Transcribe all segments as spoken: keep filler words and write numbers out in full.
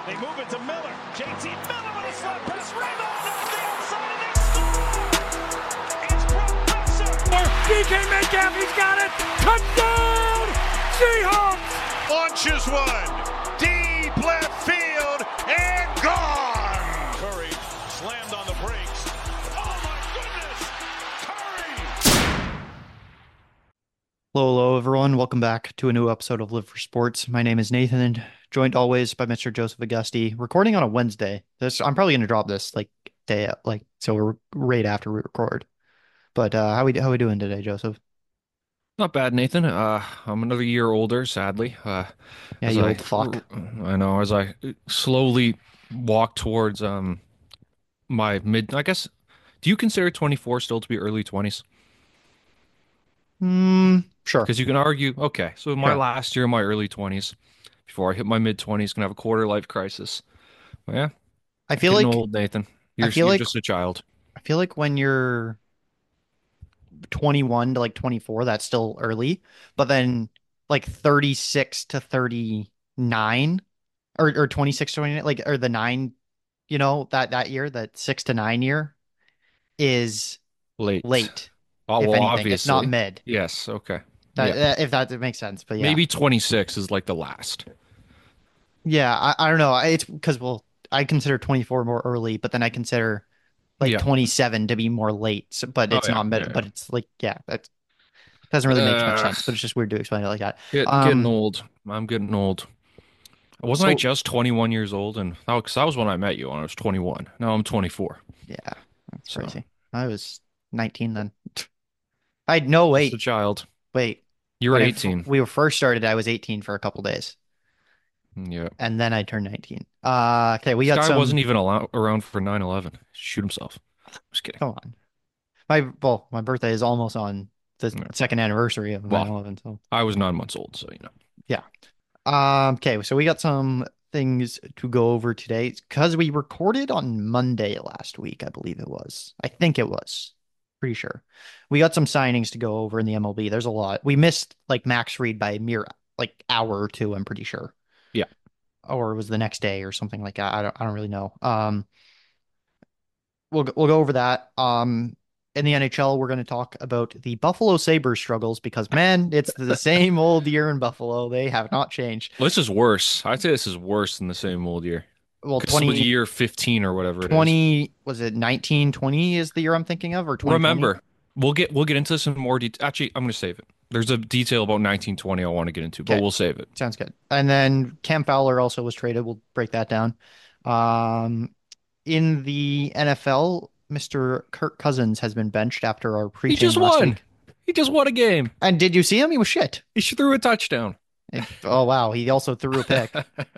They move it to Miller. J T Miller with a slap pass. Rebound off the outside and they score! It's Brock Besser. D K Metcalf, he's got it. Touchdown! Seahawks! Launches one. Deep left field and gone. Curry slammed on the brakes. Oh my goodness! Curry! Hello, hello, everyone. Welcome back to a new episode of Live for Sports. My name is Nathan, joined always by Mister Joseph Augusti. Recording on a Wednesday. This I'm probably going to drop this like day like so we're right after we record. But uh, how we how we doing today, Joseph? Not bad, Nathan. Uh, I'm another year older, sadly. Uh, Yeah, as you I, old fuck. I know. As I slowly walk towards um my mid, I guess. Do you consider twenty-four still to be early twenties? Hmm. Sure. Because you can argue, okay, so my Yeah. last year, my early twenties, before I hit my mid twenties, gonna have a quarter life crisis. Well, yeah, I feel getting like old, Nathan. You're, feel you're like- just a child. I feel like when you're twenty-one to like twenty-four, that's still early. But then like thirty-six to thirty-nine or or twenty-six to twenty-nine, like or the nine, you know, that that year, that six to nine year is Late. late, Oh, if well, anything. obviously. It's not mid. Yes, okay. That, Yeah. that- if that makes sense. But yeah. Maybe twenty-six is like the last. Yeah, I, I don't know. I- It's because, well, I consider twenty-four more early, but then I consider like Yeah. twenty-seven to be more late. So, but Oh, it's yeah, not mid, yeah, but it's like, yeah, that doesn't really make much Uh, sense, but it's just weird to explain it like that. Get, Um, getting old. I'm getting old. Wasn't I So- just twenty-one years old? And that was, that was when I met you when I was twenty-one. Now I'm twenty-four. Yeah, that's So- crazy. I was nineteen then. I had no Just wait, a child. wait. You were When I f- eighteen. we were first started, I was eighteen for a couple days, Yeah. and then I turned nineteen. Uh, okay, we This got guy some. wasn't even allow around for nine eleven. Shoot himself. Just kidding. Come on, my well, my birthday is almost on the Yeah. second anniversary of Well. nine eleven. So, I was nine months old, so you know. um, okay, so we got some things to go over today because we recorded on Monday last week, I believe it was. I think it was. Pretty sure. We got some signings to go over in the M L B. There's a lot. We missed like Max Fried by a mere like hour or two, I'm pretty sure. Yeah. Or it was the next day or something like that. I don't I don't really know. Um we'll we'll go over that. Um in the N H L, we're going to talk about the Buffalo Sabres struggles because man, it's the same old year in Buffalo. They have not changed. Well, this is worse. I'd say this is worse than the same old year. Well, 'Cause it was twenty year fifteen or whatever it is. twenty was it nineteen twenty is the year I'm thinking of or twenty twenty? Remember, we'll get we'll get into this in more detail. Actually, I'm going to save it. There's a detail about nineteen twenty I want to get into, but Okay. we'll save it. Sounds good. And then Cam Fowler also was traded. We'll break that down. Um, in the N F L, Mister Kirk Cousins has been benched after our He preaching just last won. week. He just won a game. And did you see him? He was shit. He threw a touchdown. Oh wow, he also threw a pick.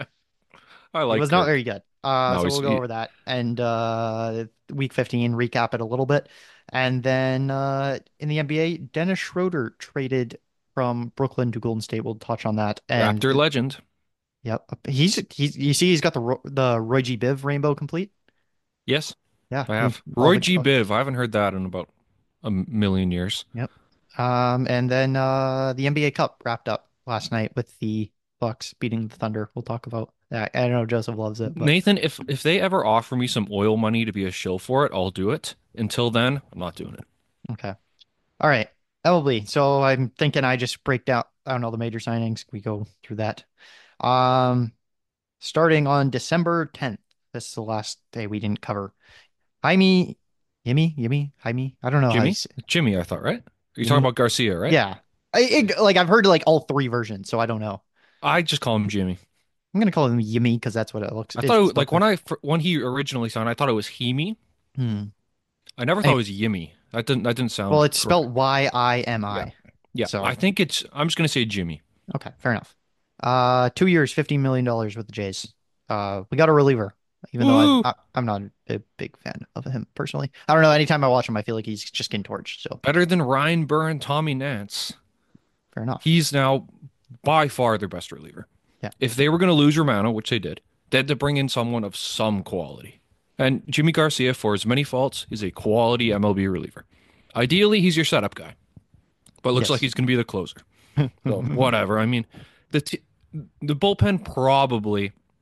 I like It was not Kirk. very good. Uh, No, so he's- we'll go he- over that and uh, week fifteen, recap it a little bit. And then uh, in the N B A, Dennis Schroeder traded from Brooklyn to Golden State. We'll touch on that. And Raptor legend. yep, he's he's you see he's got the Ro- the Roy G. Biv rainbow complete. Yes, Yeah, I have. all Roy the- G. Biv. I haven't heard that in about a million years. Um, and then uh, the N B A Cup wrapped up last night with the Bucks beating the Thunder. We'll talk about that. I know Joseph loves it, but Nathan, if if they ever offer me some oil money to be a shill for it, I'll do it. Until then, I'm not doing it. okay. All right. L B. So I'm thinking I just break down, I don't know, the major signings. We go through that. Um, starting on December tenth. This is the last day we didn't cover. Jaime, Yimmy, Yimmy, Jaime. I don't know how Jimmy? you say- Jimmy, I thought, right? Are you Jimmy? talking about Garcia, right? Yeah. I, it, like I've heard like all three versions, so I don't know. I just call him Jimmy. I'm gonna call him Yimmy because that's what it looks. I it's thought, it, look like, when I fir- when he originally signed, I thought it was Hemi. Hmm. I never thought it was Yimmy. That didn't that didn't sound Well, it's correct. spelled Y I M I. Yeah, so- I think it's. I'm just gonna say Jimmy. Okay, fair enough. Uh, two years, fifteen million dollars with the Jays. Uh, we got a reliever, even though Woo! I'm, I, I'm not a big fan of him personally. I don't know. Anytime I watch him, I feel like he's just getting torched. So Better than Ryan Byrne, Tommy Nance. fair enough. He's now by far their best reliever. Yeah. If they were going to lose Romano, which they did, they had to bring in someone of some quality. And Jimmy Garcia, for as many faults, is a quality M L B reliever. Ideally, he's your setup guy, but it looks Yes. like he's going to be the closer. So whatever. I mean, the t- the bullpen probably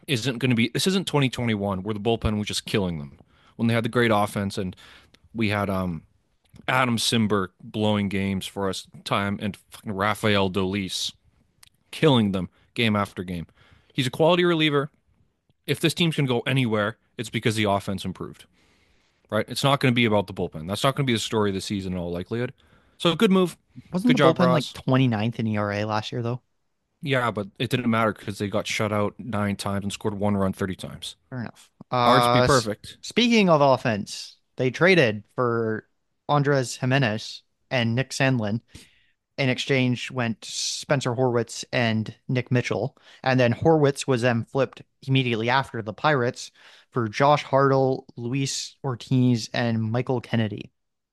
isn't going to be. This isn't twenty twenty-one where the bullpen was just killing them when they had the great offense and we had um Adam Simber blowing games for us time and fucking Rafael Dolis killing them game after game. He's a quality reliever. If this team's going to go anywhere, it's because the offense improved, right? It's not going to be about the bullpen. That's not going to be the story of the season in all likelihood. So good move. Wasn't Good the job, bullpen like Ross. twenty-ninth in E R A last year though? Yeah, but it didn't matter because they got shut out nine times and scored one run thirty times. Fair enough. Ours be Uh, s- perfect. speaking of offense, they traded for Andres Jimenez and Nick Sandlin. In exchange went Spencer Horwitz and Nick Mitchell. And then Horwitz was then flipped immediately after the Pirates for Josh Hartle, Luis Ortiz, and Michael Kennedy.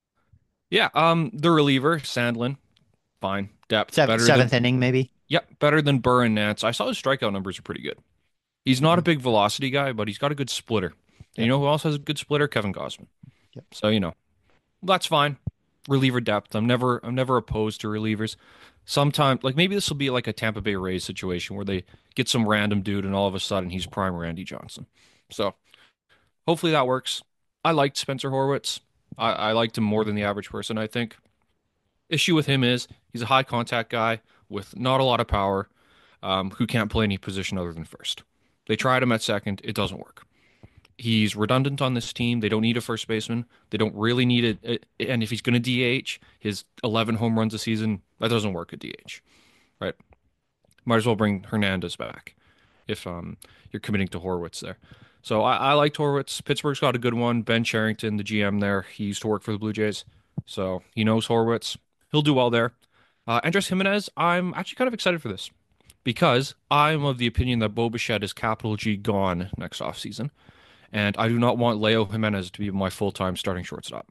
Yeah, um, the reliever, Sandlin, fine. Depth, Sev better seventh than, inning, maybe. yep, better than Burr and Nance. I saw his strikeout numbers are pretty good. He's not a Mhm. big velocity guy, but he's got a good splitter. And you Yep. know who else has a good splitter? Kevin Gausman. Yep. So, you know, that's fine. Reliever depth. I'm never I'm never opposed to relievers. Sometimes like maybe this will be like a Tampa Bay Rays situation where they get some random dude and all of a sudden he's prime Randy Johnson. So hopefully that works. I liked Spencer Horwitz. I, I liked him more than the average person, I think. Issue with him is he's a high contact guy with not a lot of power, um, who can't play any position other than first. They tried him at second, it doesn't work. He's redundant on this team. They don't need a first baseman. They don't really need it. And if he's going to D H, his eleven home runs a season, that doesn't work at D H, right? Might as well bring Hernandez back if um, you're committing to Horwitz there. So I, I liked Horwitz. Pittsburgh's got a good one. Ben Charrington, the G M there, he used to work for the Blue Jays, so he knows Horwitz. He'll do well there. Uh, Andres Jimenez, I'm actually kind of excited for this because I'm of the opinion that Bo Bichette is capital G gone next offseason. And I do not want Leo Jimenez to be my full-time starting shortstop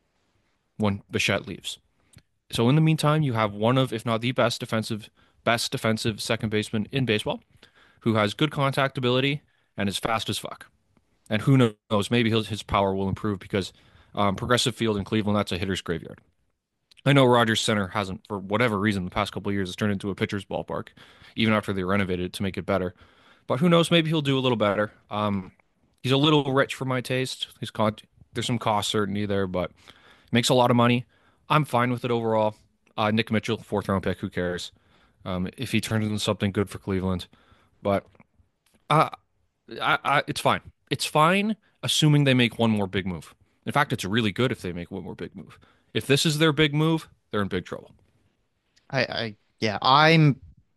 when Bichette leaves. So in the meantime, you have one of, if not the best defensive, best defensive second baseman in baseball, who has good contact ability and is fast as fuck. And who knows, maybe his, his power will improve because um, Progressive Field in Cleveland, that's a hitter's graveyard. I know Rogers Center hasn't, for whatever reason, the past couple of years, has turned into a pitcher's ballpark, even after they renovated it to make it better. But who knows, maybe he'll do a little better. Um, he's a little rich for my taste. He's con- there's some cost certainty there, but makes a lot of money. I'm fine with it overall. Uh, Nick Mitchell, fourth round pick, who cares? Um, if he turns into something good for Cleveland. But uh, I, I, it's fine. It's fine, assuming they make one more big move. In fact, it's really good if they make one more big move. If this is their big move, they're in big trouble. I, I yeah, I'm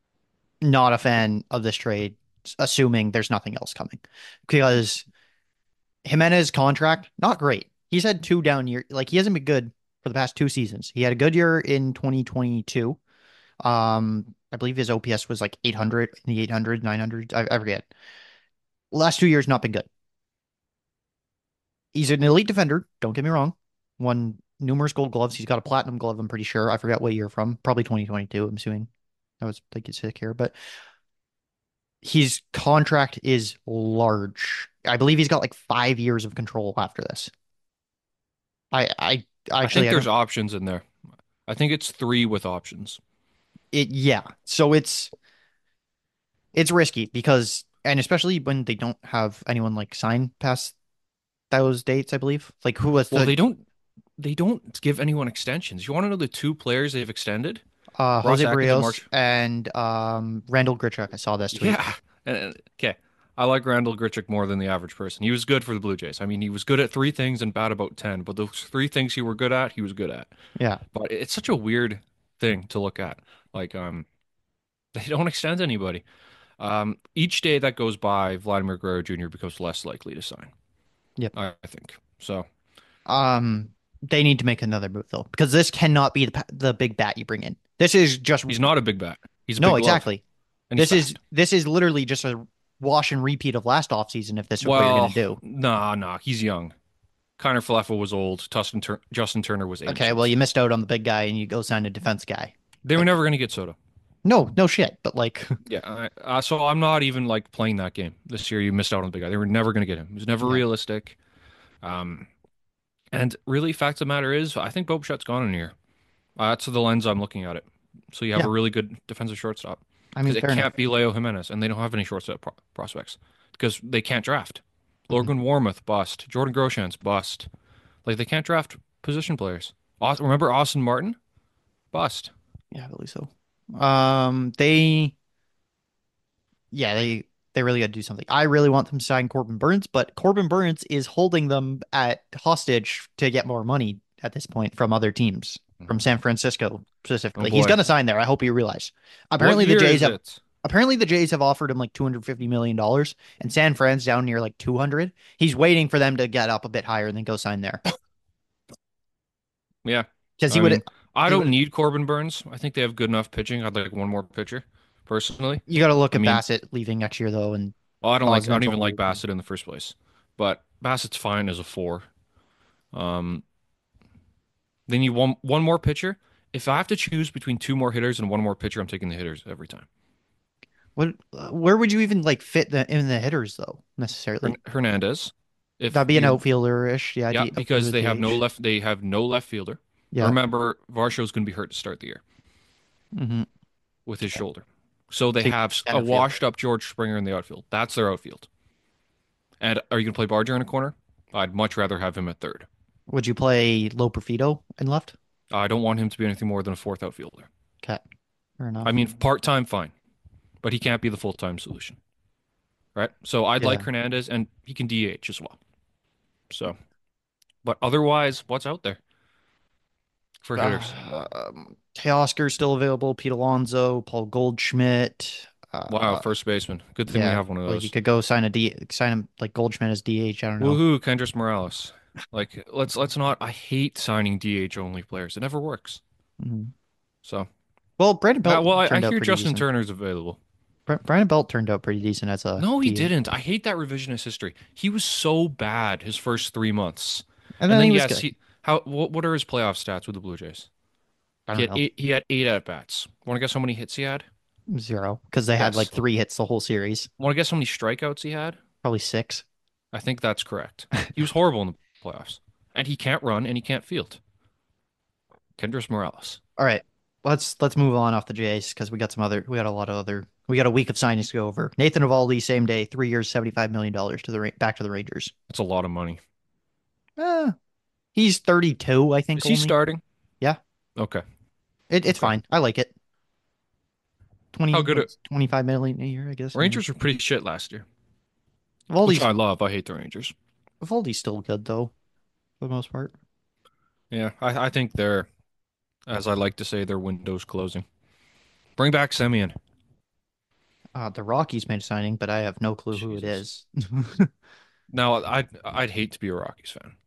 not a fan of this trade, assuming there's nothing else coming. Because Jimenez contract, not great. He's had two down years. Like he hasn't been good for the past two seasons. He had a good year in twenty twenty-two. Um, I believe his O P S was like eight hundred in the eight hundred, nine hundred. I, I forget. Last two years, not been good. He's an elite defender. Don't get me wrong. Won numerous gold gloves. He's got a platinum glove, I'm pretty sure. I forgot what year from. Probably twenty twenty-two, I'm assuming. I was thinking sick here, but his contract is large. I believe he's got like five years of control after this. I, I I actually, think I there's don't, options in there. I think it's three with options. it, yeah. So it's, it's risky because, and especially when they don't have anyone like sign past those dates, I believe. Like who was Well, the, they don't they don't give anyone extensions. You want to know the two players they've extended? uh, Ross Jose Atkins and Barrios March. and, um, Randall Grichuk. I saw this tweet. Yeah. And, and- okay. I like Randall Grichuk more than the average person. He was good for the Blue Jays. I mean, he was good at three things and bad about ten, but those three things he were good at, he was good at. Yeah. But it's such a weird thing to look at. Like, um, they don't extend anybody. Um, each day that goes by, Vladimir Guerrero Junior becomes less likely to sign, Yep. I I think. So, Um, they need to make another move though, because this cannot be the pa- the big bat you bring in. This is just he's not a big bat. He's a no, big glove, exactly. and he's This is fast. this is literally just a wash and repeat of last offseason if this is what you're Well, gonna do. nah, nah, he's young. Kiner Falefa was old. Tustin Tur Justin Turner was Okay, well ancient. you missed out on the big guy and you go sign a defense guy. They were Like never going to get Soto. no, no shit. But like Yeah, I, uh, so I'm not even like playing that game this year. You missed out on the big guy. They were never going to get him. It was never yeah, realistic. Um, and really, fact of the matter is, I think Bo Bichette's gone in a year. Uh, that's the lens I'm looking at it. So you have yeah. a really good defensive shortstop I because mean, it fair enough. can't be Leo Jimenez, and they don't have any shortstop pro prospects. because they can't draft. Mhm. Logan Warmoth, bust. Jordan Groshans, bust. Like they can't draft position players. Aus- Remember Austin Martin? Bust. Yeah, I believe so. Um, they, yeah, they they really got to do something. I really want them to sign Corbin Burns, but Corbin Burns is holding them at hostage to get more money at this point from other teams, from San Francisco Oh specifically. He's boy. gonna sign there. I hope you realize. What Apparently, the year Jays is have it? apparently the Jays have offered him like two hundred fifty million dollars, and San Fran's down near like two hundred. He's waiting for them to get up a bit higher and then go sign there Yeah. because he I would mean, I he don't would. need Corbin Burns. I think they have good enough pitching. I'd like one more pitcher, personally. You got to look I at mean, Bassett leaving next year though, and well, I don't like causing I them don't to even like hold. Bassett in the first place. But Bassett's fine as a four. Um, they need one one more pitcher. If I have to choose between two more hitters and one more pitcher, I'm taking the hitters every time. What? Where would you even like fit the in the hitters though Hern necessarily? Hernandez, if That'd be an you're outfielder-ish, yeah. yeah, D, because outfielder they have no D H. left they have no left fielder. Yeah. Remember, Varsho's going to be hurt to start the year Mm-hmm. with his shoulder. So they So have a center fielder. washed up George Springer in the outfield. That's their outfield. And are you going to play Barger in a corner? I'd much rather have him at third. Would you play Low Profito in left? I don't want him to be anything more than a fourth outfielder. Okay, fair enough. I mean, part-time, fine, but he can't be the full-time solution, right? So I'd like Yeah. Hernandez, and he can D H as well. So, but otherwise, what's out there for hitters? Uh, um, Teoscar's still available. Pete Alonso, Paul Goldschmidt. Wow, Uh, first baseman. Good thing we yeah, have one of like you those. could go sign a D, sign him like Goldschmidt as D H. I don't know. Woohoo, Kendrys Morales. Like, let's let's not. I hate signing D H only players. It never works. Mhm. So, Well, Brandon uh, Belt well, I, I turned out hear pretty Justin decent. Turner's available. Br- Brandon Belt turned out pretty decent as a No, he D H. didn't. I hate that revisionist history. He was so bad his first three months, And and then then he was yes, good. he how what what are his playoff stats with the Blue Jays? I He don't had know. eight. He had eight at bats. Want to guess how many hits he had? Zero. Because they had like Yes. three hits the whole series. Want to guess how many strikeouts he had? Probably six. I think that's correct. He was horrible in the playoffs, and he can't run and he can't field. Kendrys Morales. All right. Let's let's move on off the Jays because we got some other we got a lot of other we got a week of signings to go over. Nathan Eovaldi, same day, three years, seventy-five million dollars to the Ra- back to the Rangers. That's a lot of money. Uh, he's thirty-two, I think Is he only. starting? Yeah. Okay. It, it's Okay. fine. I like it. twenty How good are what's twenty-five million a year, I guess. Rangers were pretty shit last year, which Eovaldi's I love. I hate the Rangers. Eovaldi's still good though, for the most part. Yeah, I, I think they're, as I like to say, their window's closing. Bring back Semyon. Uh, the Rockies made a signing, but I have no clue who it Jesus. is. Now, I'd I'd hate to be a Rockies fan.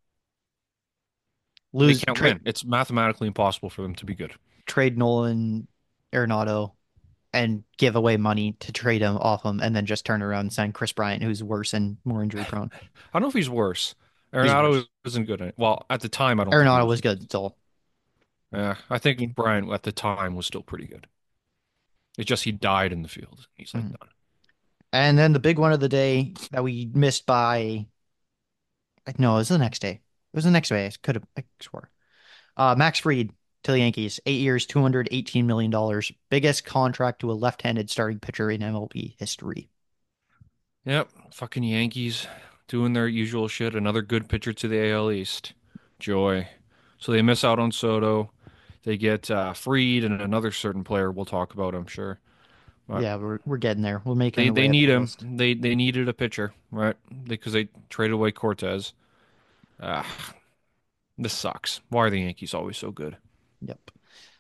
They Lose can't trade win. It's mathematically impossible for them to be good. trade Nolan Arenado and give away money to trade him off him, and then just turn around and sign Chris Bryant, who's worse and more injury prone. I don't know if he's worse. He's Arenado worse. isn't good. At, well, at the time, I don't think he Arenado was. was good still. Yeah, I think Bryant at the time was still pretty good. It's just he died in the field. He's like Mhm. done. And then the big one of the day that we missed by no, it was the next day. It was the next day. I could have I swore. Uh, Max Fried to the Yankees, eight years, two hundred eighteen million dollars, biggest contract to a left-handed starting pitcher in M L B history. Yep, fucking Yankees doing their usual shit. Another good pitcher to the A L East. Joy. So they miss out on Soto. They get uh, Freed and another certain player we'll talk about, I'm sure. But Yeah, we're we're getting there. We're making they our way they up need the him. list. They they needed a pitcher, right? Because they traded away Cortez. Ah, this sucks. Why are the Yankees always so good? Yep.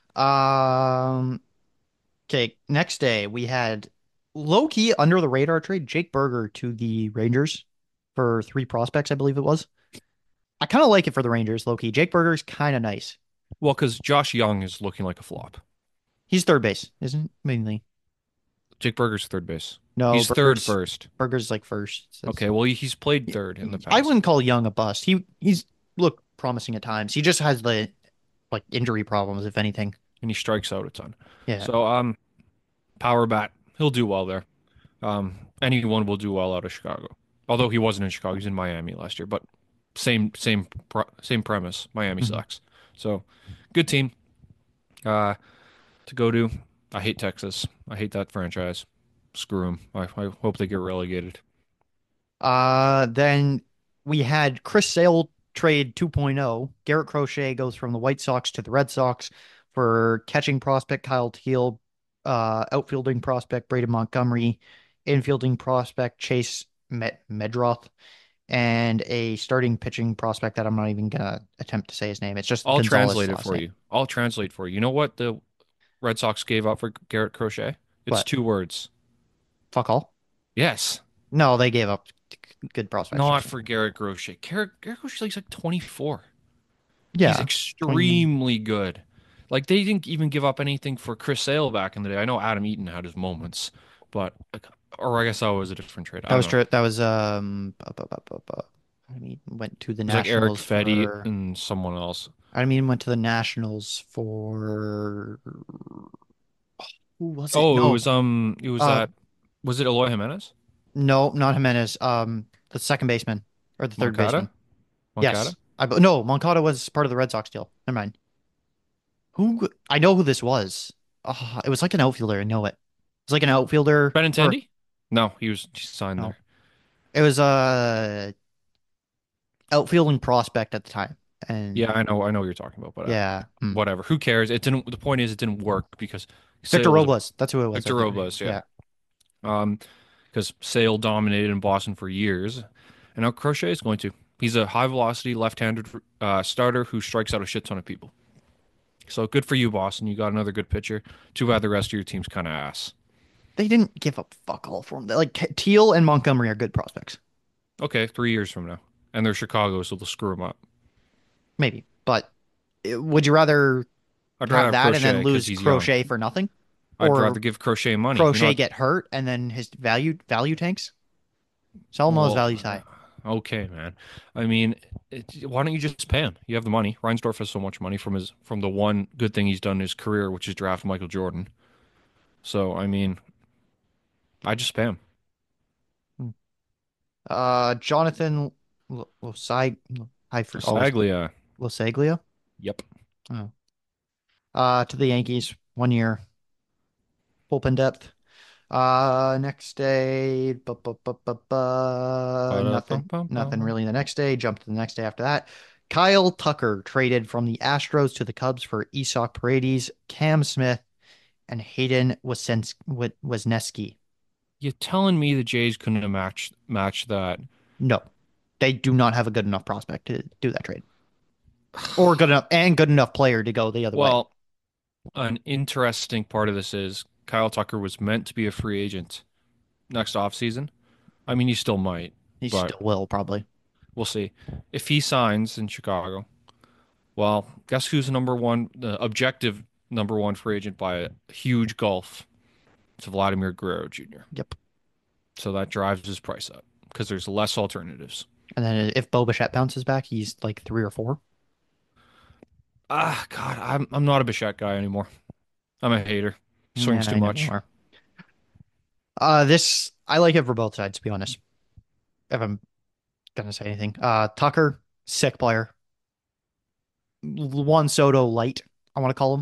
Um. Okay. Next day we had low key under the radar trade Jake Berger to the Rangers for three prospects, I believe it was. I kind of like it for the Rangers, low key. Jake Berger's kind of nice. Well, because Josh Young is looking like a flop. He's third base, isn't he? Mainly. Jake Berger's third base. No, He's third Berger's, first. Berger's like first. So Okay, well, he- he's played third in the I past. wouldn't call Young a bust. He he's looked promising at times. He just has the like injury problems, if anything. And he strikes out a ton. Yeah. So, um, power bat, he'll do well there. Um, anyone will do well out of Chicago. Although he wasn't in Chicago, he's in Miami last year. But same same pro same premise. Miami Mhm. sucks. So, good team. Uh, to go to. I hate Texas. I hate that franchise. Screw them. I, I hope they get relegated. Uh, then we had Chris Sale trade 2.0. Garrett Crochet goes from the White Sox to the Red Sox for catching prospect Kyle Teal, uh, outfielding prospect Braden Montgomery, infielding prospect Chase Med Medroth, and a starting pitching prospect that I'm not even gonna attempt to say his name. It's just I'll Gonzalez's translate it last for name. you. I'll translate for you. You know what the Red Sox gave up for Garrett Crochet? It's But two words. fuck all. Yes. No, they gave up good prospects. Not Trust me. for Garrett Crochet. Garrett, Garrett Crochet's like twenty-four. He's Yeah, twenty. extremely good. Like they didn't even give up anything for Chris Sale back in the day. I know Adam Eaton had his moments, but like, or I guess that was a different trade. I That don't was know. true. That was um. bu- bu- bu- bu- bu- I mean, went to the It was like Eric Nationals Fetty for. and someone else. I mean, went to the Nationals for. Who was it? Oh, it No. was um, it was Uh, that. Was it Eloy Jimenez? no, not Jimenez. Um, the second baseman or the third Moncada? baseman. Moncada? Yes. I bu- no, Moncada was part of the Red Sox deal. Never mind. Who? I know who this was. Oh, it was like an outfielder. I know it. It was like an outfielder for. Benintendi? No, he was signed No, there. it was a outfielding prospect at the time, and Yeah, I know, I know what you're talking about, but uh, yeah. Hmm. whatever. Who cares? It didn't. The point is, it didn't work because Victor Sale was a Robles. That's who it was. I Victor think, right? Robles. Yeah. Yeah. Um, because Sale dominated in Boston for years, and now Crochet is going to. He's a high velocity left-handed uh, starter who strikes out a shit ton of people. So good for you, Boston. You got another good pitcher. Too bad the rest of your team's kind of ass. They didn't give up fuck all for him. Like Teal and Montgomery are good prospects, Okay, three years from now, and they're Chicago, so they'll screw them up. maybe. But uh, would you rather I'd rather have have that and Crochet then because lose he's young. Crochet for nothing, I'd rather or give Crochet money. You're Crochet not get hurt and then his value value tanks? Sell him while his well. value's high. Okay, man. I mean, it, why don't you just pay him? You have the money. Reinsdorf has so much money from his from the one good thing he's done in his career, which is draft Michael Jordan. So I mean, I just pay him. Hmm. Uh, Jonathan Losai, I for always Saglia. Losaglia. Yep. Oh. Uh, to the Yankees, one year, bullpen depth. Uh, next day, bu- bu- bu- bu- bu- nothing, nothing Ba-da-bum-bum-bum. really. The next day, jump to the next day after that. Kyle Tucker traded from the Astros to the Cubs for Isak Paredes, Cam Smith, and Hayden Wesens- Wi- Wesneski. You telling me the Jays couldn't have matched matched that? No, they do not have a good enough prospect to do that trade, or good enough and good enough player to go the other way. Well, an interesting part of this is Kyle Tucker was meant to be a free agent next offseason. I mean, he still might, He but still will probably. we'll see. If he signs in Chicago, well, guess who's the number one, the objective number one free agent by a huge gulf? It's Vladimir Guerrero Junior Yep. So that drives his price up because there's less alternatives. And then if Bo Bichette bounces back, he's like three or four. Ah, God, I'm I'm not a Bichette guy anymore. I'm a hater. Swings Yeah, too I know much. you are. Uh, this I like it for both sides, to be honest. If I'm gonna say anything, uh, Tucker, sick player. Juan Soto light, I want to call him.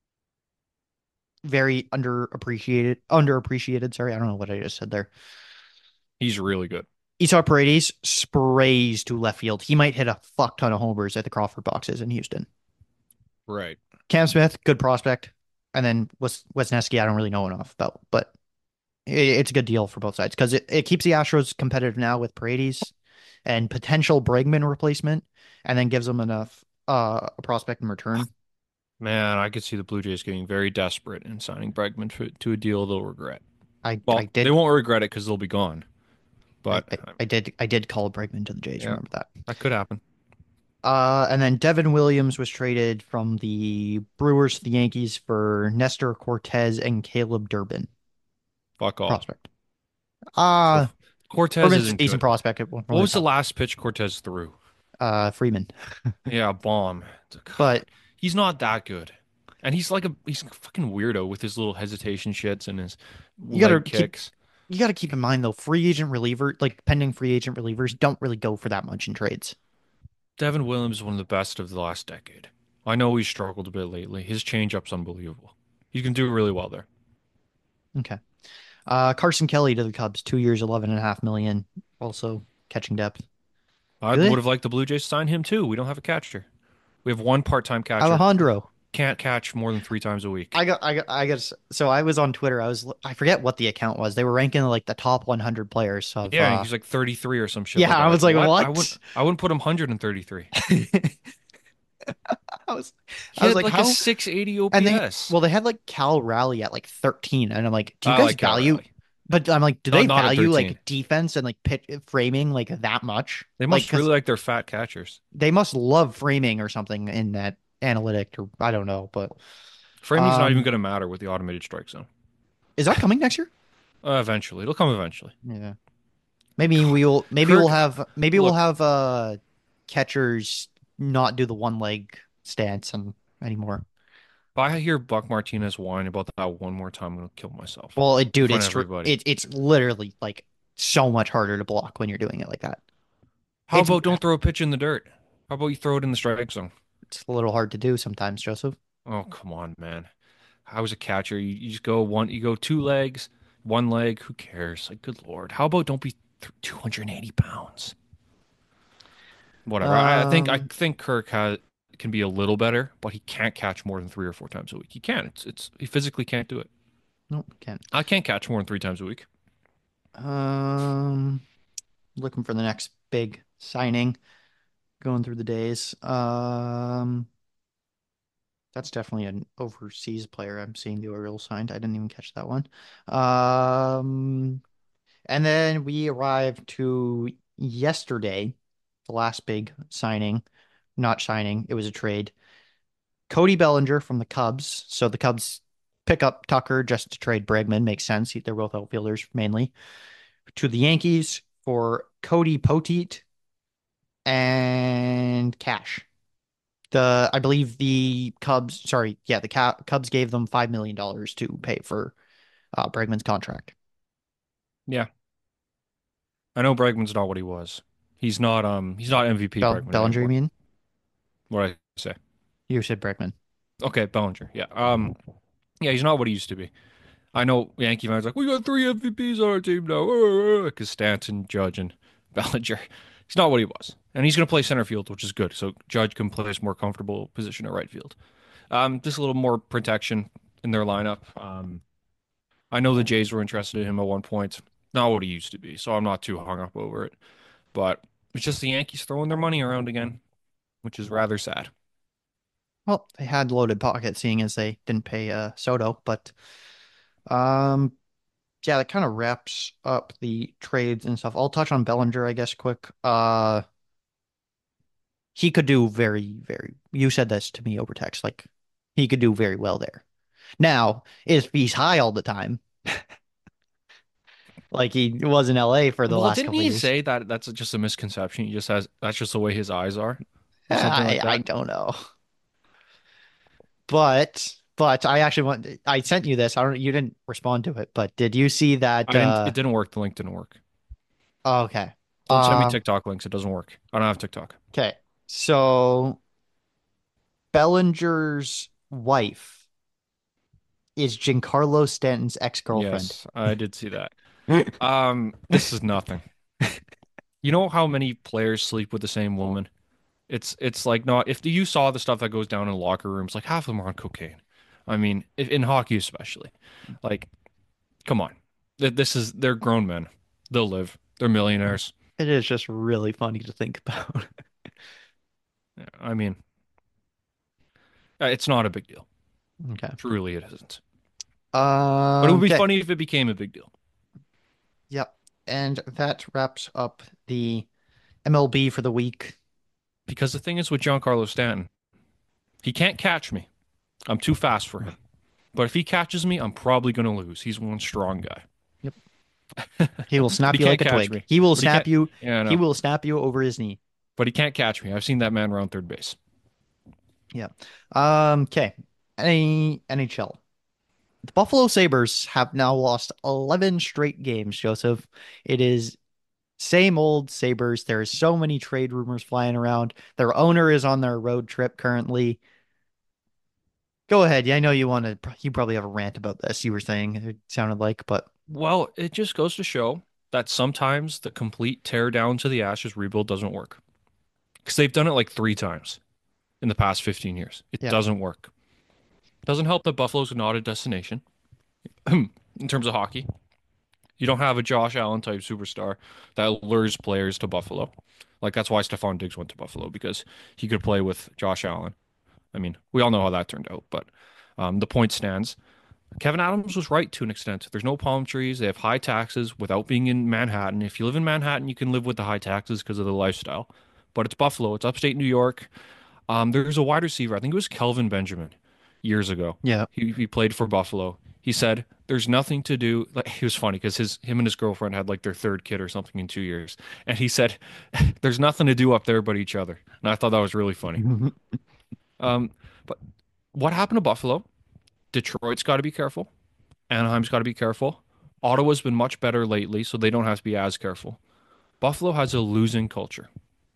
Very underappreciated. Underappreciated. Sorry, I don't know what I just said there. He's really good. Isaac Paredes sprays to left field. He might hit a fuck ton of homers at the Crawford boxes in Houston. Right. Cam Smith, good prospect. And then Wes Wesneski, I don't really know enough about, but it, it's a good deal for both sides because it, it keeps the Astros competitive now with Paredes and potential Bregman replacement, and then gives them enough uh, a prospect in return. Man, I could see the Blue Jays getting very desperate and signing Bregman to, to a deal they'll regret. I Well, I they did won't regret it because they'll be gone. I, But I, um, I did I did call Bregman to the Jays. yeah, Remember that. that could happen. Uh, and then Devin Williams was traded from the Brewers to the Yankees for Nestor Cortez and Caleb Durbin Fuck all. prospect. Uh Cortez Durbin's a isn't decent good. prospect at one What was the point. last pitch Cortez threw? Uh, Freeman, Yeah, bomb. but He's not that good. And he's like a he's a fucking weirdo with his little hesitation shits and his you gotta leg keep kicks. you gotta keep in mind though, free agent reliever like pending free agent relievers don't really go for that much in trades. Devin Williams is one of the best of the last decade. I know he's struggled a bit lately. His changeup's unbelievable. He can do really well there. Okay. Uh, Carson Kelly to the Cubs, two years, eleven and a half million. also catching depth. I Do would they? have liked the Blue Jays to sign him too. We don't have a catcher. We have one part-time catcher. Alejandro. Can't catch more than three times a week. I got, I got, I got. So I was on Twitter. I was, I forget what the account was. They were ranking like the top one hundred players of. Yeah, uh he's like thirty-three or some shit Yeah, like that. I Like was like, what? I wouldn't what? I wouldn't put him one hundred thirty-three. I was, He I was had like, like a how? six eighty And they, O P S. well, they had like Cal Raleigh at like thirteen, and I'm like, do you I guys like Cal value? Raleigh. But I'm like, do they Not not at value thirteen. like defense and like pit framing like that much? They Like, must really because like their fat catchers. they must love framing or something in that analytic, or I don't know. But Framing's not even um, going to matter with the automated strike zone. is that coming next year? Uh, eventually, it'll come eventually. Yeah. Maybe we'll maybe we'll Kirk, have maybe we'll look, have uh catchers not do the one leg stance and anymore. if I hear Buck Martinez whine about that one more time, I'm going to kill myself Well, it, in dude, front of it's tr- everybody. it, it's literally like so much harder to block when you're doing it like that. How It's about don't throw a pitch in the dirt? How about you throw it in the strike zone? it's a little hard to do sometimes, Joseph. Oh, come on, man. I was a catcher. You, you just go one, you go two legs, one leg. Who cares? Like, good Lord. How about don't be th- two hundred eighty pounds? Whatever. I, I think I Um, think Kirk has can be a little better, but he can't catch more than three or four times a week. He can't. It's it's he physically can't do it. no, can't. I can't catch more than three times a week. Um, looking for the next big signing. Going through the days. Um, that's definitely an overseas player. I'm seeing the Orioles signed. I didn't even catch that one. Um, and then we arrived to yesterday, the last big signing. Not signing, it was a trade. Cody Bellinger from the Cubs. So the Cubs pick up Tucker just to trade Bregman. Makes sense. They're both outfielders mainly. To the Yankees for Cody Poteet and cash. The I believe the Cubs, sorry, yeah, the Cubs gave them five million dollars to pay for uh, Bregman's contract. Yeah, I know Bregman's not what he was. He's not um he's not M V P Bell Bregman Bellinger, you anymore. mean? What I say? You said Bregman. Okay, Bellinger. Yeah. Um. Yeah, he's not what he used to be. I know Yankee fans are like we got three M V Ps on our team now because Stanton, Judge, and Bellinger. He's not what he was, and he's going to play center field, which is good. So Judge can play his more comfortable position at right field. Um, just a little more protection in their lineup. Um, I know the Jays were interested in him at one point. Not what he used to be, so I'm not too hung up over it. But it's just the Yankees throwing their money around again, which is rather sad. Well, they had loaded pockets, seeing as they didn't pay uh, Soto, but um, yeah, that kind of wraps up the trades and stuff. I'll touch on Bellinger, I guess, quick. Uh, he could do very, very. You said this to me over text, like he could do very well there. Now, if he's high all the time, like he was in L A for the Well, last didn't couple of he years, say that that's just a misconception? He just has that's just the way his eyes are, or something I like I that. don't know, but but I actually want. I sent you this. I don't. You didn't respond to it, but did you see I that? didn't. Uh, It didn't work. The link didn't work. okay. Don't send me Um. TikTok links. It doesn't work. I don't have TikTok. Okay. So Bellinger's wife is Giancarlo Stanton's ex-girlfriend. Yes, I did see that. Um, this is nothing. You know how many players sleep with the same woman? It's it's like not if you saw the stuff that goes down in locker rooms, like half of them are on cocaine. I mean, if, in hockey especially. Like, come on. Th- This is they're grown men. They'll live. They're millionaires. It is just really funny to think about. Yeah, I mean, uh, it's not a big deal. Okay. Truly, it isn't. But it Um, would be okay. funny if it became a big deal. Yep. And that wraps up the M L B for the week. Because the thing is with Giancarlo Stanton, he can't catch me. I'm too fast for him. But if he catches me, I'm probably going to lose. He's one strong guy. Yep. He will snap He you can't like a catch twig. me. He will But he snap can't. you. Yeah, I He know. will snap you over his knee. But he can't catch me. I've seen that man around third base. Yeah. Um, okay. Any N H L. The Buffalo Sabres have now lost eleven straight games, Joseph. It is same old Sabres. There are so many trade rumors flying around. Their owner is on their road trip currently. Go ahead. Yeah, I know you want to, you probably have a rant about this, you were saying, it sounded like, but Well, it just goes to show that sometimes the complete tear down to the ashes rebuild doesn't work. Because they've done it like three times in the past fifteen years. It Yeah. doesn't work. Doesn't help that Buffalo's not a destination in terms of hockey. You don't have a Josh Allen type superstar that lures players to Buffalo. Like that's why Stephon Diggs went to Buffalo because he could play with Josh Allen. I mean, we all know how that turned out, but um, the point stands. Kevin Adams was right to an extent. There's no palm trees. They have high taxes without being in Manhattan. If you live in Manhattan, you can live with the high taxes because of the lifestyle. But it's Buffalo. It's upstate New York. Um, there's a wide receiver. I think it was Kelvin Benjamin years ago. Yeah. He, he played for Buffalo. He said, "There's nothing to do." Like, he was funny because his him and his girlfriend had like their third kid or something in two years, and he said, "There's nothing to do up there but each other." And I thought that was really funny. Um, but what happened to Buffalo? Detroit's got to be careful. Anaheim's got to be careful. Ottawa's been much better lately, so they don't have to be as careful. Buffalo has a losing culture.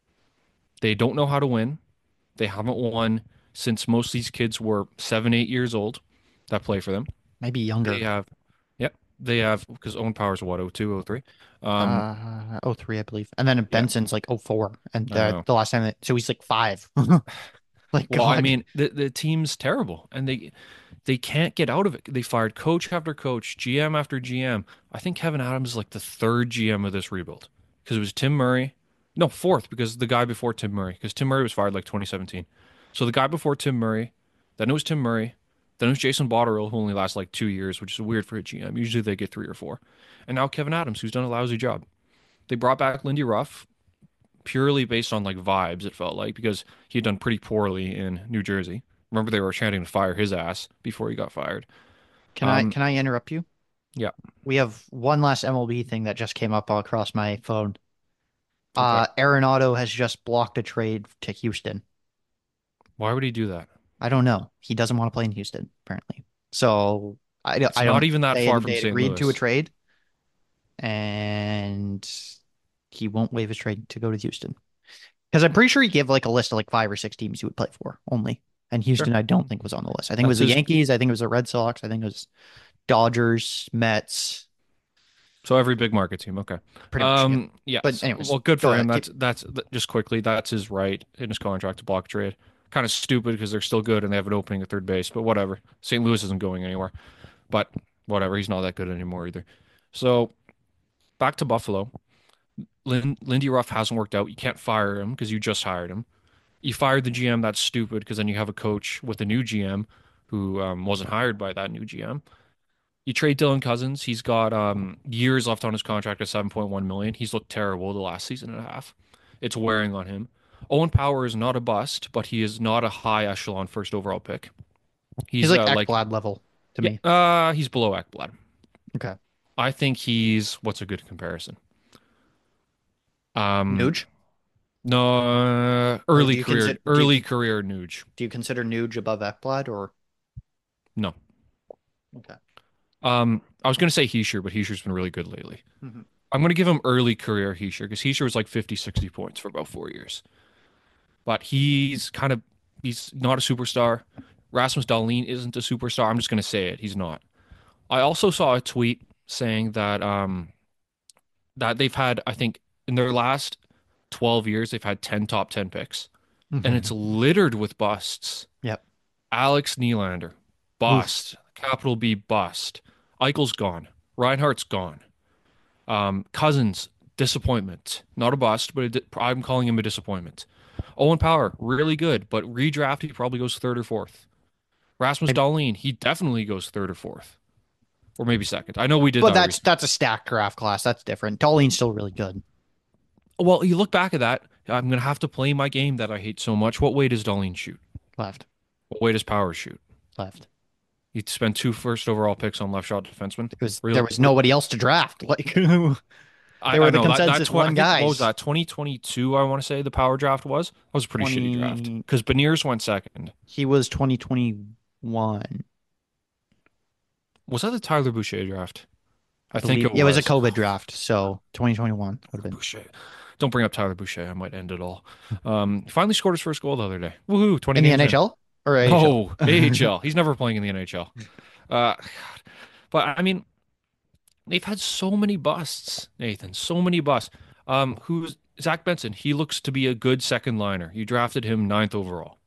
They don't know how to win. They haven't won since most of these kids were seven, eight years old that play for them. Maybe younger. They have, yep, they have, because Owen Power's what, oh two, oh three? Um, uh, oh three, I believe. And then Benson's like oh four. And I the, know. the last time, that, so he's like five. Like, well, I God. mean, the, the team's terrible, and they they can't get out of it. They fired coach after coach, G M after G M. I think Kevin Adams is like the third G M of this rebuild because it was Tim Murray. No, fourth because the guy before Tim Murray, because Tim Murray was fired like twenty seventeen. So the guy before Tim Murray, then it was Tim Murray, then it was Jason Botterill, who only lasts like two years, which is weird for a G M. Usually they get three or four. And now Kevin Adams, who's done a lousy job. They brought back Lindy Ruff purely based on like vibes, it felt like, because he had done pretty poorly in New Jersey. Remember they were chanting to fire his ass before he got fired. Can Um, I can I interrupt you? Yeah. We have one last M L B thing that just came up across my phone. Uh, Arenado has just blocked a trade to Houston. Why would he do that? I don't know. He doesn't want to play in Houston, apparently. So I, don't- It's I not don't even that they- far from they Saint agreed to a Louis. trade, and he won't waive his trade to go to Houston. Because I'm pretty sure he gave like a list of like five or six teams he would play for only. And Houston, I don't think was on the list. I think it was That's the his- Yankees. I think it was the Red Sox. I think it was Dodgers, Mets. So every big market team, okay. Pretty much. yeah. Um, yeah. But anyways, well, good go for him. ahead, That's that's th- just quickly. That's his right in his contract to block a trade. Kind of stupid because they're still good and they have an opening at third base, but whatever. Saint Louis isn't going anywhere, but whatever. He's not that good anymore either. So back to Buffalo. Lin- Lindy Ruff hasn't worked out. You can't fire him because you just hired him. You fired the G M. That's stupid because then you have a coach with a new G M who um, wasn't hired by that new G M. You trade Dylan Cousins. He's got um, years left on his contract at seven point one million dollars. He's looked terrible the last season and a half. It's wearing on him. Owen Power is not a bust, but he is not a high echelon first overall pick. He's, He's like uh, Ekblad level to yeah, me. uh, he's below Ekblad. Okay. I think he's what's a good comparison? Um, Nuge? no, uh, early you career, consi- do you- early career Nuge. Do you consider Nuge above Ekblad or? No. Okay. Um, I was going to say Heischer, but Heischer's been really good lately. Mhm. I'm going to give him early career Heischer because Heischer was like fifty, sixty points for about four years. But he's kind of, he's not a superstar. Rasmus Dahlin isn't a superstar. I'm just going to say it. He's not. I also saw a tweet saying that um, that they've had, I think, in their last twelve years, they've had ten top ten picks. Mhm. And it's littered with busts. Yep. Alex Nylander, bust. Capital B, bust. Eichel's gone. Reinhardt's gone. Um, Cousins, disappointment. Not a bust, but a di- I'm calling him a disappointment. Owen Power, really good, but redraft, he probably goes third or fourth. Rasmus Dahlin, he definitely goes third or fourth. Or maybe second. I know we did But that that's recently. that's a stacked draft class. That's different. Dahlin's still really good. Well, you look back at that, I'm going to have to play my game that I hate so much. What way does Dahlin shoot? Left. What way does Power shoot? Left. You spend two first overall picks on left shot defensemen. It was Really? there was nobody else to draft. Like I, They were I the know, that- consensus that's what, one I think, guys. What was that? twenty twenty-two, I want to say the power draft was. That was a pretty shitty draft twenty because Beniers went second. he was twenty twenty-one. Was that the Tyler Boucher draft? I, I think believe- it it was. was a COVID draft, so twenty twenty-one would have been. Boucher. Don't bring up Tyler Boucher. I might end it all. Um, he finally scored his first goal the other day. Woohoo! twenty In the games N H L or A H L? Oh, A H L. He's never playing in the N H L. Uh, but I mean, They've had so many busts, Nathan, so many busts. Um, who's Zach Benson? He looks to be a good second liner. You drafted him ninth overall.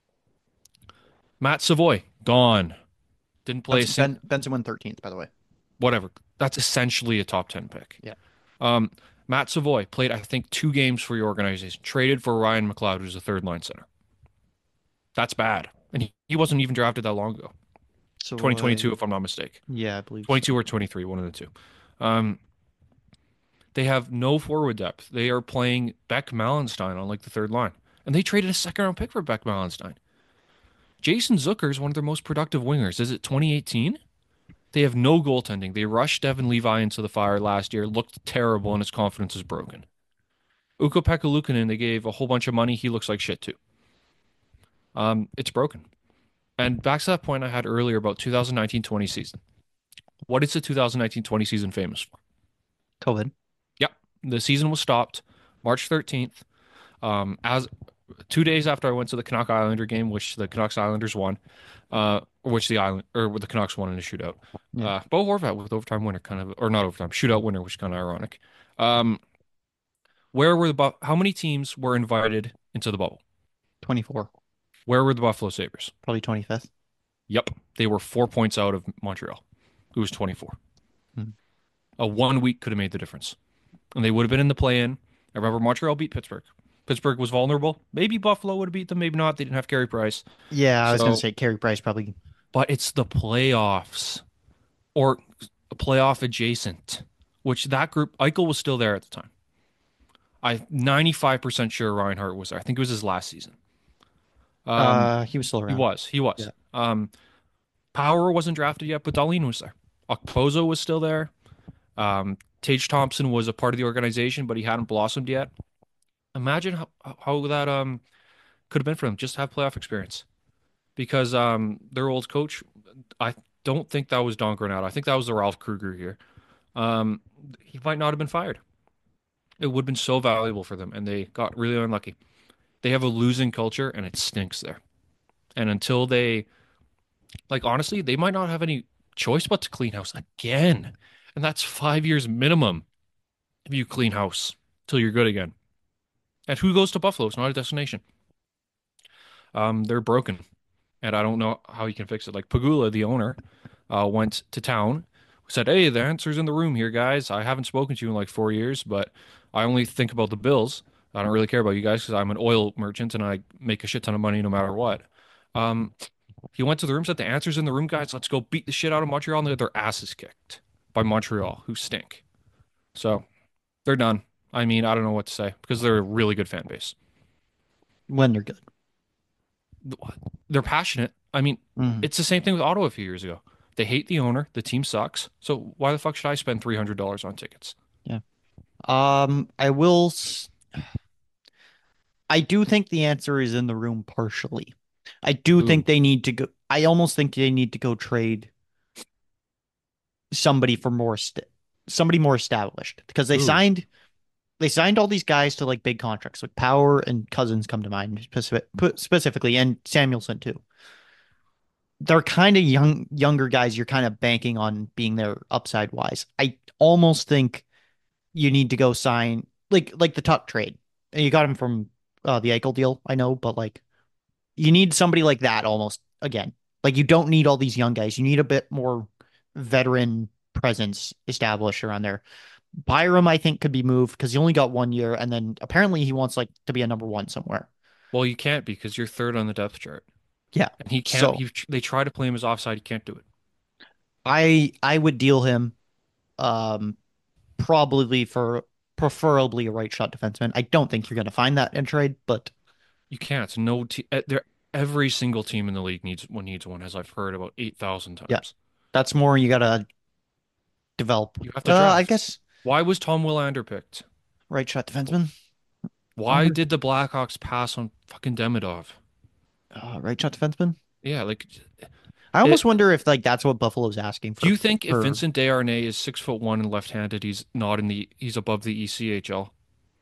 Matt Savoy, gone. Didn't play a Benson, sing ben, Benson went thirteenth, by the way. whatever. That's essentially a top ten pick. Yeah. Um, Matt Savoy played, I think, two games for your organization, traded for Ryan McLeod, who's a third line center. That's bad. And he, he wasn't even drafted that long ago. So twenty twenty-two, uh, if I'm not mistaken. yeah, I believe so. twenty-two or twenty-three, one of the two. Um, they have no forward depth. They are playing Beck Malenstein on like the third line. And they traded a second round pick for Beck Malenstein. Jason Zucker is one of their most productive wingers. Is it twenty eighteen? They have no goaltending. They rushed Devin Levi into the fire last year, looked terrible, and his confidence is broken. Ukko-Pekka Luukkonen, they gave a whole bunch of money. He looks like shit too. Um, it's broken. And back to that point I had earlier about twenty nineteen twenty season. What is the twenty nineteen twenty season famous for? COVID. Yep. The season was stopped March thirteenth. Um, as two days after I went to the Canuck Islander game, which the Canucks Islanders won, uh, which the Island or the Canucks won in a shootout. Yeah. Uh, Bo Horvat with overtime winner, kind of, or not overtime, shootout winner, which is kind of ironic. Um, where were the Bu- how many teams were invited into the bubble? twenty-four. Where were the Buffalo Sabres? Probably twenty-fifth. Yep, they were four points out of Montreal, who was twenty-four. Hmm. A one week could have made the difference, and they would have been in the play-in. I remember Montreal beat Pittsburgh. Pittsburgh was vulnerable. Maybe Buffalo would have beat them, maybe not. They didn't have Carey Price. Yeah, I was So- gonna say Carey Price probably. But it's the playoffs or playoff adjacent, which that group, Eichel was still there at the time. I'm ninety-five percent sure Reinhardt was there. I think it was his last season. Um, uh, he was still he around. was. He was. Yeah. Um, Power wasn't drafted yet, but Darlene was there. Okposo was still there. Um, Tage Thompson was a part of the organization, but he hadn't blossomed yet. Imagine how, how that um could have been for them just to have playoff experience. Because um their old coach, I don't think that was Don Granato. I think that was the Ralph Kruger here. Um, he might not have been fired. It would have been so valuable for them, and they got really unlucky. They have a losing culture, and it stinks there. And until they, like, honestly, they might not have any choice but to clean house again. And that's five years minimum if you clean house till you're good again. And who goes to Buffalo? It's not a destination. Um, they're broken, and I don't know how you can fix it. Like Pagula, the owner, uh, went to town, said, "Hey, the answer's in the room here, guys. I haven't spoken to you in like four years, but I only think about the bills. I don't really care about you guys because I'm an oil merchant and I make a shit ton of money no matter what." Um, he went to the room, said, "The answer's in the room, guys. Let's go beat the shit out of Montreal." And they had their asses kicked by Montreal, who stink. So they're done. I mean, I don't know what to say because they're a really good fan base. When they're good. They're passionate. I mean, Mhm. it's the same thing with Ottawa a few years ago. They hate the owner. The team sucks. So why the fuck should I spend three hundred dollars on tickets? Um, I will. s- I do think the answer is in the room partially. I do Ooh. think they need to go. I almost think they need to go trade somebody for more st somebody more established because they Ooh. signed they signed all these guys to like big contracts. Like Power and Cousins come to mind specific, specifically, and Samuelson too. They're kind of young younger guys. You're kind of banking on being there upside wise. I almost think you need to go sign like like the Tuck trade. And you got him from uh, the Eichel deal, I know, but like you need somebody like that almost again. Like you don't need all these young guys. You need a bit more veteran presence established around there. Byram, I think, could be moved because he only got one year, and then apparently he wants like to be a number one somewhere. Well, you can't because you're third on the depth chart. Yeah. And he can't. So- he, they try to play him as offside. He can't do it. I I would deal him um probably for preferably a right shot defenseman. I don't think you're going to find that in trade, but You can't. No, te- eh, there. Every single team in the league needs one. Needs one, as I've heard about eight thousand times. Yeah. that's more you got to develop. You have to Uh, draft. I guess Why was Tom Willander picked? right shot defenseman. Why Wonder- did the Blackhawks pass on fucking Demidov? Uh, right shot defenseman. Yeah, like, I almost wonder if like that's what Buffalo's asking for. do you think if for- Vincent Desharnais is six foot one and left-handed, he's not in the he's above the E C H L?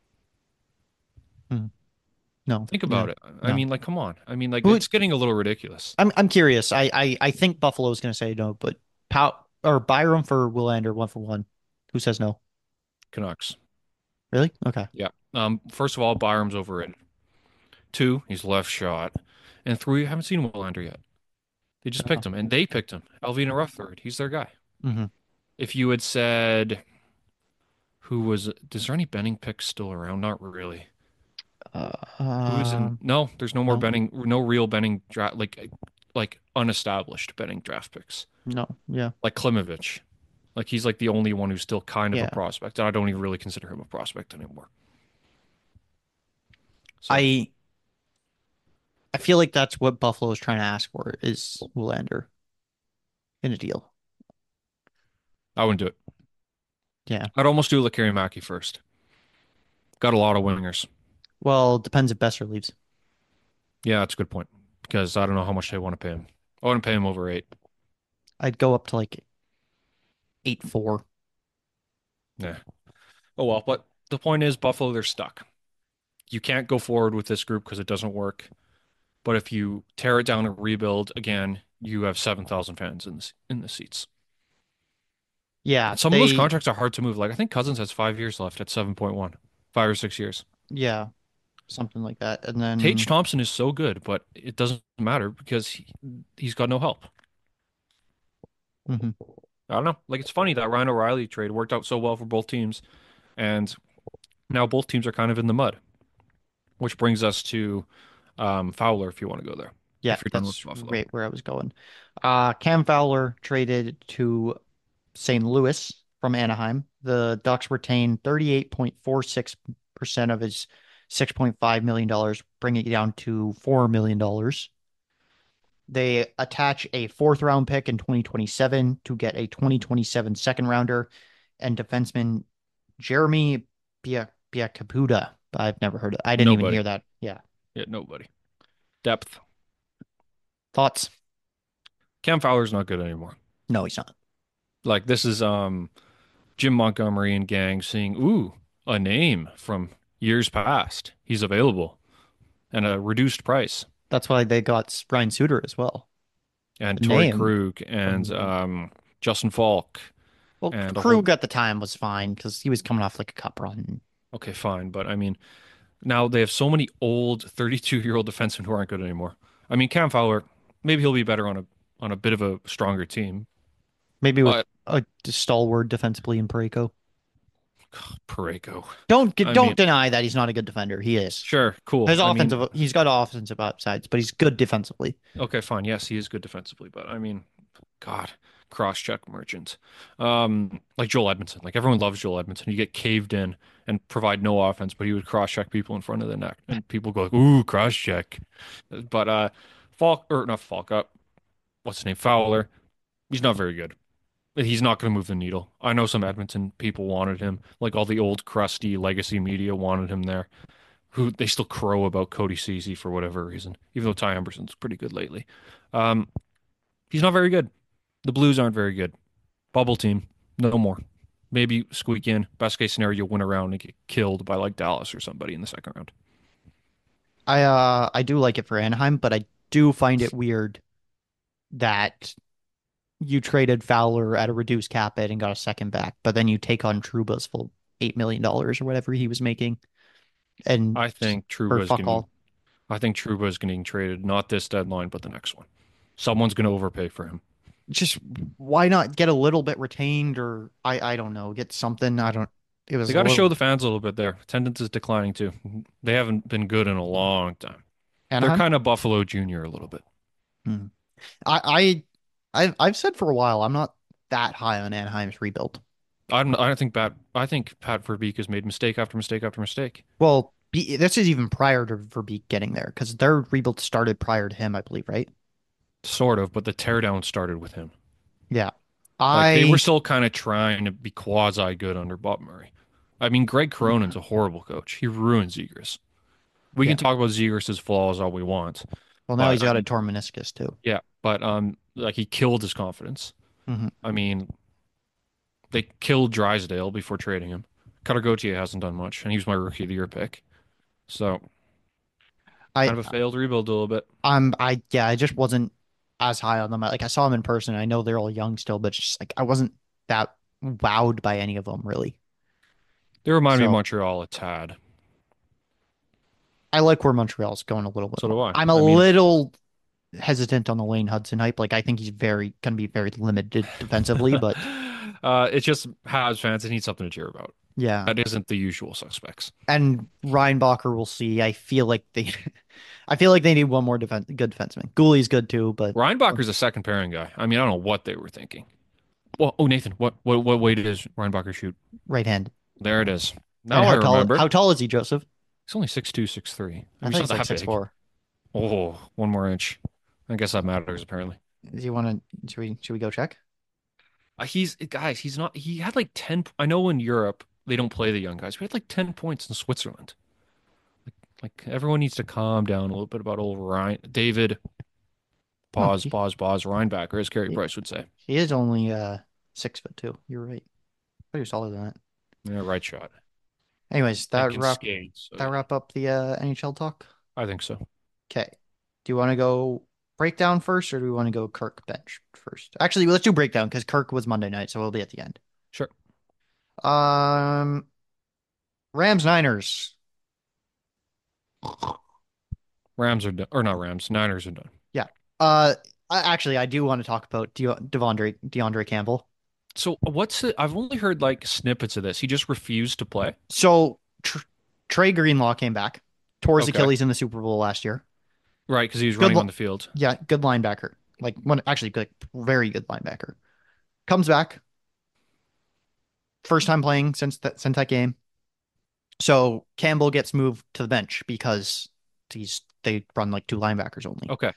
No, Think about no. it. I No. mean, like, come on. I mean, like, Who- it's getting a little ridiculous. I'm I'm curious. I I I think Buffalo's going to say no, but Pow or Byram for Willander, one for one. Who says no? Canucks. Really? Okay. Yeah. Um, first of all, Byram's overrated. Two, he's left shot. And three, I haven't seen Willander yet. They just Uh, picked him, and they picked him. Alvina Rutherford, he's their guy. hmm If you had said who was, is there any Benning picks still around? Not really. Uh, Who is in? um, No, there's no more no, Benning, no real Benning draft, like like unestablished Benning draft picks, no, yeah, like Klimovich. Like he's like the only one who's still kind of a yeah. prospect, and I don't even really consider him a prospect anymore. So I I feel like that's what Buffalo is trying to ask for is Willander in a deal. I wouldn't do it. Yeah. I'd almost do Lekari first. Got a lot of wingers. Well, depends if Besser leaves. Yeah, that's a good point because I don't know how much they want to pay him. I wouldn't pay him over eight. I'd go up to like eight four. Yeah. Oh well, but the point is Buffalo, they're stuck. You can't go forward with this group because it doesn't work. But if you tear it down and rebuild again, you have seven thousand fans in the, in the seats. Yeah, And some of those they contracts are hard to move. Like I think Cousins has five years left at seven point one, five or six years. yeah, something like that. And Tage then Thompson is so good, but it doesn't matter because he, he's got no help. mhm. I don't know. Like it's funny that Ryan O'Reilly trade worked out so well for both teams, and now both teams are kind of in the mud. Which brings us to um, Fowler, if you want to go there, Yeah, if you're done with that's Buffalo. right where I was going. Uh, Cam Fowler traded to Saint Louis from Anaheim. The Ducks retained thirty-eight point four six percent of his six point five million dollars, bringing it down to four million dollars. They attach a fourth round pick in twenty twenty-seven to get a twenty twenty-seven second rounder and defenseman Jeremy Bia Biakabuda. I've never heard of I didn't even Nobody. hear that. Yeah. Yeah, nobody. Depth. Thoughts? Cam Fowler's not good anymore. No, he's not. Like this is um Jim Montgomery and gang seeing, ooh, a name from years past. He's available and a reduced price. That's why they got Ryan Suter as well. And The Torrey name Krug and from um Justin Falk well, and a whole Krug at the time was fine because he was coming off like a cup run. okay, fine. But I mean, now they have so many old thirty-two-year-old defensemen who aren't good anymore. I mean, Cam Fowler, maybe he'll be better on a on a bit of a stronger team, Maybe with but a stalwart defensively in Parayko. Pareko. Don't I don't mean, deny that he's not a good defender. He is. sure, cool. His I mean, offensive, he's got offensive upsides, but he's good defensively. okay, fine. Yes, he is good defensively, but I mean, God, cross-check merchant. Um, like Joel Edmondson. Like everyone loves Joel Edmondson. You get caved in and provide no offense, but he would cross-check people in front of the net, and people go like, "Ooh, cross-check." But uh, Falk or not Falk up. What's his name? Fowler. He's not very good. He's not going to move the needle. I know some Edmonton people wanted him, like all the old crusty legacy media wanted him there. Who they still crow about Cody Ceci for whatever reason, even though Ty Emberson's pretty good lately. Um, he's not very good. The Blues aren't very good. Bubble team, no more. Maybe squeak in. Best case scenario, you win a round and get killed by like Dallas or somebody in the second round. I uh I do like it for Anaheim, but I do find it weird that you traded Fowler at a reduced cap hit and got a second back, but then you take on Truba's full eight million dollars or whatever he was making, and I think for Truba's fuck getting. all. I think Trouba is getting traded not this deadline, but the next one. Someone's going to overpay for him. Just why not get a little bit retained or I I don't know, get something. I don't. It was They a got to show little the fans a little bit there. Attendance is declining too. They haven't been good in a long time. They're Anaheim. kind of Buffalo Junior a little bit. Hmm. I I I've I've said for a while I'm not that high on Anaheim's rebuild. I'm, I don't think Pat. I think Pat Verbeek has made mistake after mistake after mistake. Well, be, this is even prior to Verbeek getting there because their rebuild started prior to him, I believe, right? Sort of, but the teardown started with him. Yeah. Like they were I still kind of trying to be quasi good under Bob Murray. I mean, Greg Cronin's a horrible coach. He ruined Zegers. We yeah. can talk about Zegers' flaws all we want, Well, now but he's got a um, torn meniscus too. yeah, but um, like he killed his confidence. hmm I mean, they killed Drysdale before trading him. Cutter Gauthier hasn't done much, and he was my rookie of the year pick. So I kind of a failed rebuild a little bit. I'm I yeah, I just wasn't as high on them. Like I saw them in person. I know they're all young still, but it's just like I wasn't that wowed by any of them really. They remind me of So Montreal a tad. I like where Montreal's going a little bit So more. do I. I'm a I mean, little hesitant on the Lane Hudson hype. Like I think he's very gonna be very limited defensively, but uh, it's just Habs fans that need something to cheer about. yeah. That isn't the usual suspects. And Reinbacher will see. I feel like they I feel like they need one more defense good defenseman. Gooley's good too, but Reinbacher's a second pairing guy. I mean, I don't know what they were thinking. Well, oh, Nathan, what what what weight does Reinbacher shoot? right hand. There it is. And Now I how tall remember. how tall is he, Joseph? He's only six two, six three. I He's thought not he's like that six big. four. Oh, one more inch. I guess that matters apparently. Do you want to should we should we go check? Uh, he's guys. He's not. He had like ten. I know in Europe they don't play the young guys. We had like ten points in Switzerland. Like, like everyone needs to calm down a little bit about old Ryan David. No, Pause. he, Pause. Pause. Reinbacher, as Carey he, Price would say. he is only uh six foot two. You're right. Pretty solid than that. Yeah, right shot. Anyways, And that can wrap skate. So that yeah, wrap up the uh, N H L talk. I think so. Okay. Do you want to go breakdown first, or do we want to go Kirk bench first? Actually, let's do breakdown because Kirk was Monday night, so we'll be at the end. Sure. Um, Rams Niners. Rams are done, or not Rams. Niners are done. Yeah. Uh, I, actually, I do want to talk about De Devondre DeAndre Campbell. So what's it? I've only heard like snippets of this. He just refused to play. So tr Trey Greenlaw came back, tore his Okay. Achilles in the Super Bowl last year. Right, because he was Good running lu- on the field. Yeah, good linebacker. Like one, actually, good, very good linebacker. Comes back, first time playing since that since that game. So Campbell gets moved to the bench because he's they run like two linebackers only. Okay.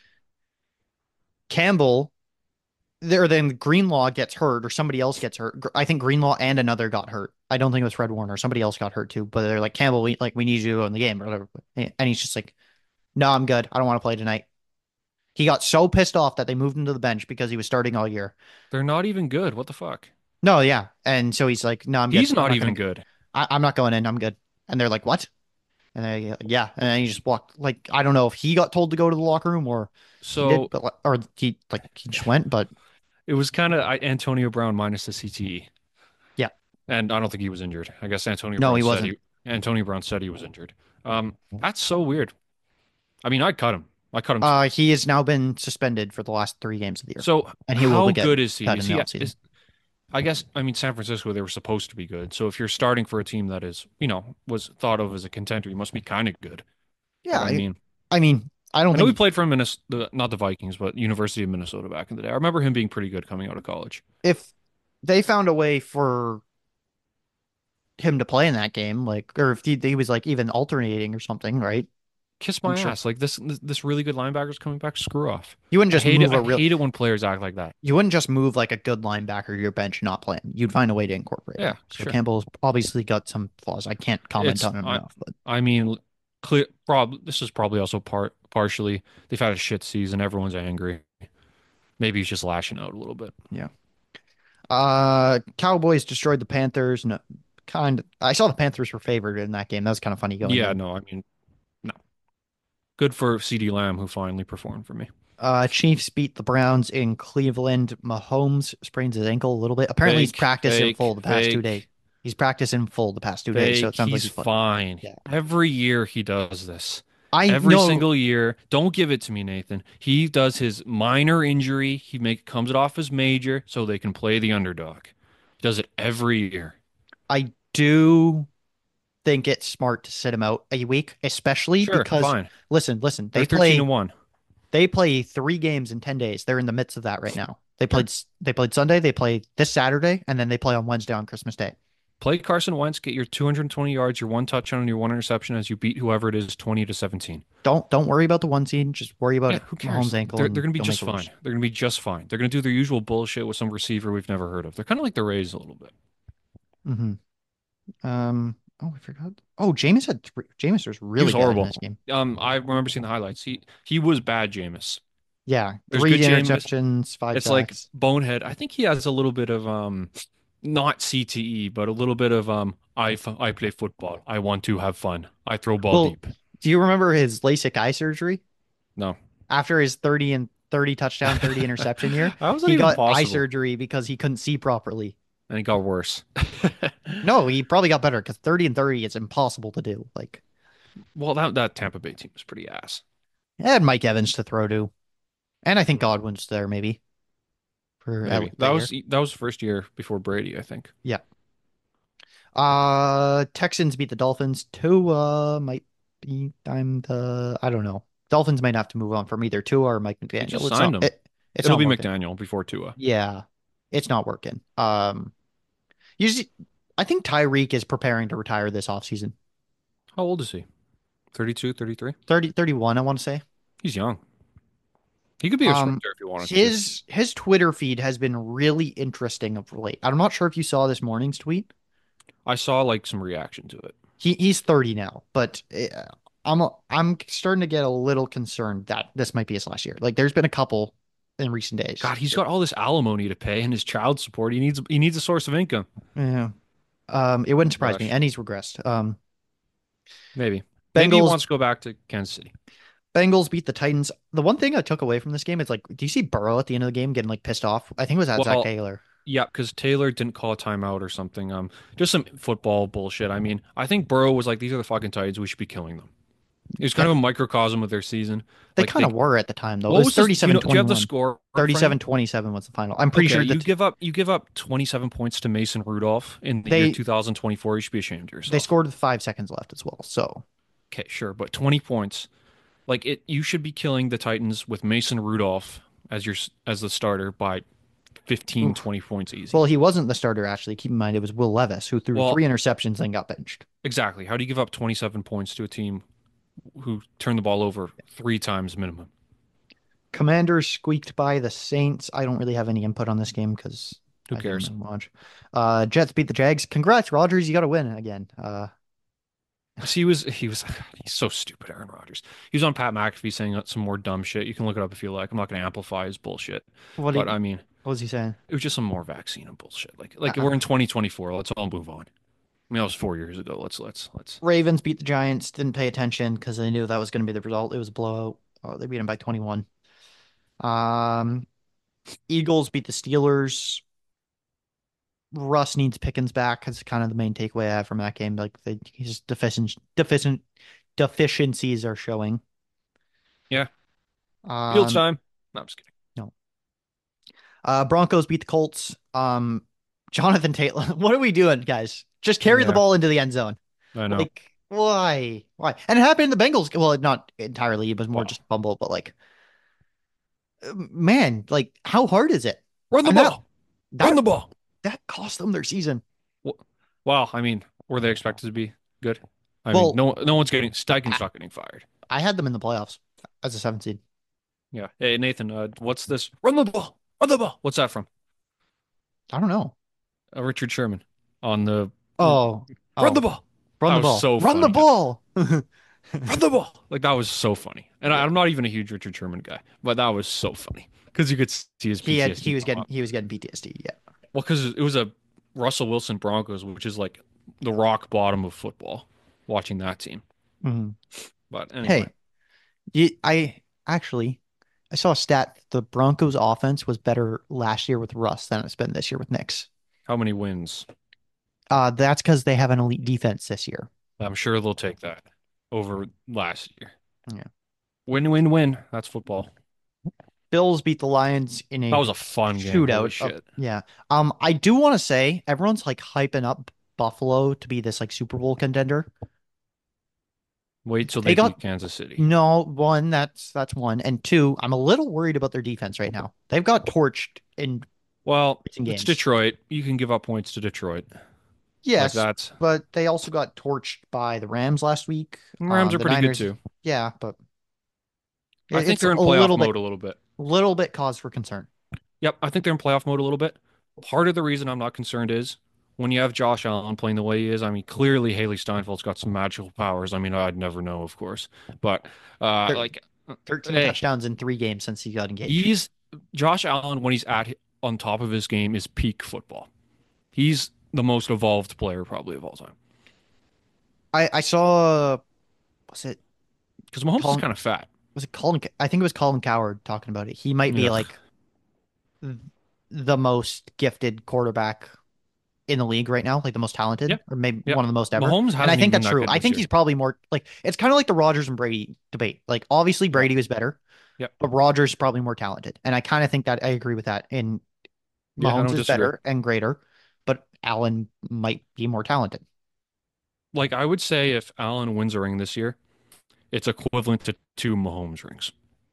Campbell, there then Greenlaw gets hurt or somebody else gets hurt. Gr- I think Greenlaw and another got hurt. I don't think it was Fred Warner. Somebody else got hurt too. But they're like Campbell, we like we need you in the game or whatever. And he's just like, no, I'm good. I don't want to play tonight. He got so pissed off that they moved him to the bench because he was starting all year. They're not even good. What the fuck? No, yeah, and so he's like, no, I'm good. He's I'm not even gonna, good. I, I'm not going in. I'm good. And they're like, what? And they, yeah, and then he just walked. Like, I don't know if he got told to go to the locker room or he So did, but like- or he like he just went. But it was kind of Antonio Brown minus the C T E. yeah, And I don't think he was injured. I guess Antonio no, Brown he said wasn't. he Antonio Brown said he was injured. Um, that's so weird. I mean, I'd cut him. I cut him. Uh, he has now been suspended for the last three games of the year, So and he will how get good is he? cut Is in he the offseason. is, I guess I mean San Francisco, they were supposed to be good. So if you're starting for a team that is, you know, was thought of as a contender, you must be kind of good. Yeah, But I I, mean, I mean, I don't I know he think played for Minnesota, not the Vikings, but University of Minnesota back in the day. I remember him being pretty good coming out of college. if they found a way for him to play in that game, like, or if he, he was like even alternating or something, right? Kiss my I'm sure. ass. Like this, this, this really good linebacker's coming back. Screw off. You wouldn't I just hate move it. a I real. hate it when players act like that. You wouldn't just move like a good linebacker to your bench and not play him. You'd find a way to incorporate Yeah, him. So sure. Campbell's obviously got some flaws. I can't comment It's on him I, enough, but I mean, clear. Prob. This is probably also part partially they've had a shit season. Everyone's angry. Maybe he's just lashing out a little bit. yeah. Uh, Cowboys destroyed the Panthers. No, kind. I saw the Panthers were favored in that game. That was kind of funny going Yeah, in. no, I mean, no. Good for CeeDee Lamb, who finally performed for me. Uh, Chiefs beat the Browns in Cleveland. Mahomes sprains his ankle a little bit. Apparently, he's Fake, practiced in fake, full the past two fake. days. He's practiced in full the past two days, so Fake. it sounds like He's he's playing. fine. Yeah. Every year he does this. I Every know. single year. Don't give it to me, Nathan. He does his minor injury. He make comes it off as major so they can play the underdog. He does it every year. I do think it's smart to sit him out a week, especially Sure, because fine. listen, listen, They're they thirteen play to one. they play three games in ten days. They're in the midst of that right now. They played they played Sunday, they play this Saturday, and then they play on Wednesday on Christmas Day. Play Carson Wentz, get your two hundred twenty yards, your one touchdown, and your one interception as you beat whoever it is twenty to seventeen. Don't don't worry about the one seed. Just worry about Yeah, it. who cares? Mahomes' ankle. They're, and they're going to be don't just make it fine. worse. They're going to be just fine. They're going to do their usual bullshit with some receiver we've never heard of. They're kind of like the Rays a little bit. Mm-hmm. Um. Oh, I forgot. Oh, Jameis had three. Jameis was He really was good in horrible. this game. Um, I remember seeing the highlights. He he was bad, Jameis. Yeah, There's three good Jameis. interceptions, five It's like sacks. bonehead. I think he has a little bit of um, not C T E, but a little bit of um. I f- I play football. I want to have fun. I throw ball Well, deep. do you remember his LASIK eye surgery? No. After his thirty and thirty touchdown, thirty interception year. How was that He even got eye possible? surgery because he couldn't see properly. And it got worse. No, he probably got better because thirty and thirty is impossible to do. Like, Well, that that Tampa Bay team was pretty ass. I had Mike Evans to throw to. And I think Godwin's there maybe for at Maybe least that a was year. that was the first year before Brady, I think. Yeah. Uh, Texans beat the Dolphins. Tua might be I'm the I don't know. Dolphins might have to move on from either Tua or Mike They McDaniel. just It's signed not him. it, it's It'll not be working. McDaniel before Tua. Yeah. It's not working. Um, usually I think Tyreek is preparing to retire this offseason. How old is he? thirty-two, thirty-three? thirty, thirty-one, I want to say. He's young. He could be a Um, sprinter if he wanted to. his his Twitter feed has been really interesting of late. I'm not sure if you saw this morning's tweet. I saw like some reaction to it. He he's thirty now, but uh, I'm a, I'm starting to get a little concerned that this might be his last year. Like there's been a couple in recent days. God, he's got all this alimony to pay and his child support. He needs he needs a source of income. Yeah. Um, it wouldn't surprise me. Gosh. And he's regressed. Um, Maybe. Maybe he Bengals wants to go back to Kansas City. Bengals beat the Titans. The one thing I took away from this game is like, do you see Burrow at the end of the game getting like pissed off? I think it was at Zach Well, Taylor. yeah, because Taylor didn't call a timeout or something. Um, just some football bullshit. I mean, I think Burrow was like, "These are the fucking Titans. We should be killing them." It was kind of a microcosm of their season. They Like kind they, of were at the time though. It what was was this, do you, thirty-seven know, do you have the twenty-one. score? thirty-seven twenty-seven was the final. I'm pretty Okay, sure you that give up you give up twenty-seven points to Mason Rudolph in the year they two thousand twenty-four. You should be ashamed of yourself. they scored with five seconds left as well. So Okay, sure, but twenty points. Like it, you should be killing the Titans with Mason Rudolph as your as the starter by fifteen, Oof. twenty points easy. well, he wasn't the starter actually. Keep in mind it was Will Levis who threw Well- three interceptions and got benched. Exactly. How do you give up twenty-seven points to a team who turned the ball over three times minimum? Commanders squeaked by the Saints. I don't really have any input on this game because Who I cares? didn't watch. Uh, Jets beat the Jags. Congrats, Rodgers. You got to win again. Uh, See, he was he was he's so stupid, Aaron Rodgers. He was on Pat McAfee saying some more dumb shit. You can look it up if you like. I'm not going to amplify his bullshit, what, do but you- I mean, what was he saying? it was just some more vaccine and bullshit. Like like Uh-uh. we're in twenty twenty-four. Let's all move on. I mean, that was four years ago. Let's let's let's. Ravens beat the Giants. Didn't pay attention because they knew that was going to be the result. It was a blowout. Oh, they beat them by twenty-one. Um, Eagles beat the Steelers. Russ needs Pickens back. That's kind of the main takeaway I have from that game. Like the, his deficient deficient deficiencies are showing. Yeah. Um, Field time. No, I'm just kidding. no. Uh, Broncos beat the Colts. Um, Jonathan Taylor. What are we doing, guys? Just carry the Yeah. ball into the end zone. I know. Like, why? Why? And it happened in the Bengals. Well, not entirely. It was more Wow. just fumble, but like, uh, man, like, how hard is it? Run the And that- ball. That, Run the ball. that cost them their season. Wow. I mean, were they expected to be good? I Well- mean, no no one's getting Steichen's not getting fired. I had them in the playoffs as a seventh seed. Yeah. Hey Nathan, uh, what's this? Run the ball. Run the ball. What's that from? I don't know. Uh, Richard Sherman on the Oh, run oh, the ball. run the That was ball. so Run the funny. ball. Run the ball. Like that was so funny. And I, I'm not even a huge Richard Sherman guy, but that was so funny because you could see his He had P T S D he was come getting up. he was getting P T S D. Yeah. Well, because it was a Russell Wilson Broncos, which is like the rock bottom of football. Watching that team, Mhm. but anyway, Hey, you, I actually I saw a stat. The Broncos offense was better last year with Russ than it's been this year with Knicks. how many wins? Uh, that's because they have an elite defense this year. I'm sure they'll take that over last year. Yeah. Win, win, win. That's football. Bills beat the Lions in a That was a fun game. Holy shootout. shit. Of- yeah. Um, I do want to say everyone's like hyping up Buffalo to be this like Super Bowl contender. Wait till They they, got- beat Kansas City. No, one, that's that's one. And two, I'm a little worried about their defense right now. They've got torched in Well, recent it's games. Detroit. You can give up points to Detroit. Yes, Like that's but they also got torched by the Rams last week. Rams Um, are the pretty Niners- good too. Yeah, but I think it's they're in a playoff little mode bit, a little bit. little bit cause for concern. Yep, I think they're in playoff mode a little bit. Part of the reason I'm not concerned is when you have Josh Allen playing the way he is. I mean, clearly Haley Steinfeld's got some magical powers. I mean, I'd never know, of course, but uh, They're- like thirteen Hey. touchdowns in three games since he got engaged. he's Josh Allen when he's at on top of his game is peak football. He's the most evolved player probably of all time I, I saw, was it because Mahomes Colin- is kind of fat. Was it Colin? I think it was Colin Coward talking about it. He might be Yeah, like the most gifted quarterback in the league right now, like the most yeah, talented, or maybe yeah. one of the most ever. Mahomes And I hasn't think even been that's that true. good I this think year. he's probably more like it's kind of like the Rodgers and Brady debate. Like obviously Yeah, Brady was better, yeah, but Rodgers is probably more talented. And I kind of think that I agree with that. And yeah. I Mahomes don't is disagree. better and greater, but Allen might be more talented. Like I would say, if Allen wins a ring this year, it's equivalent to two Mahomes rings,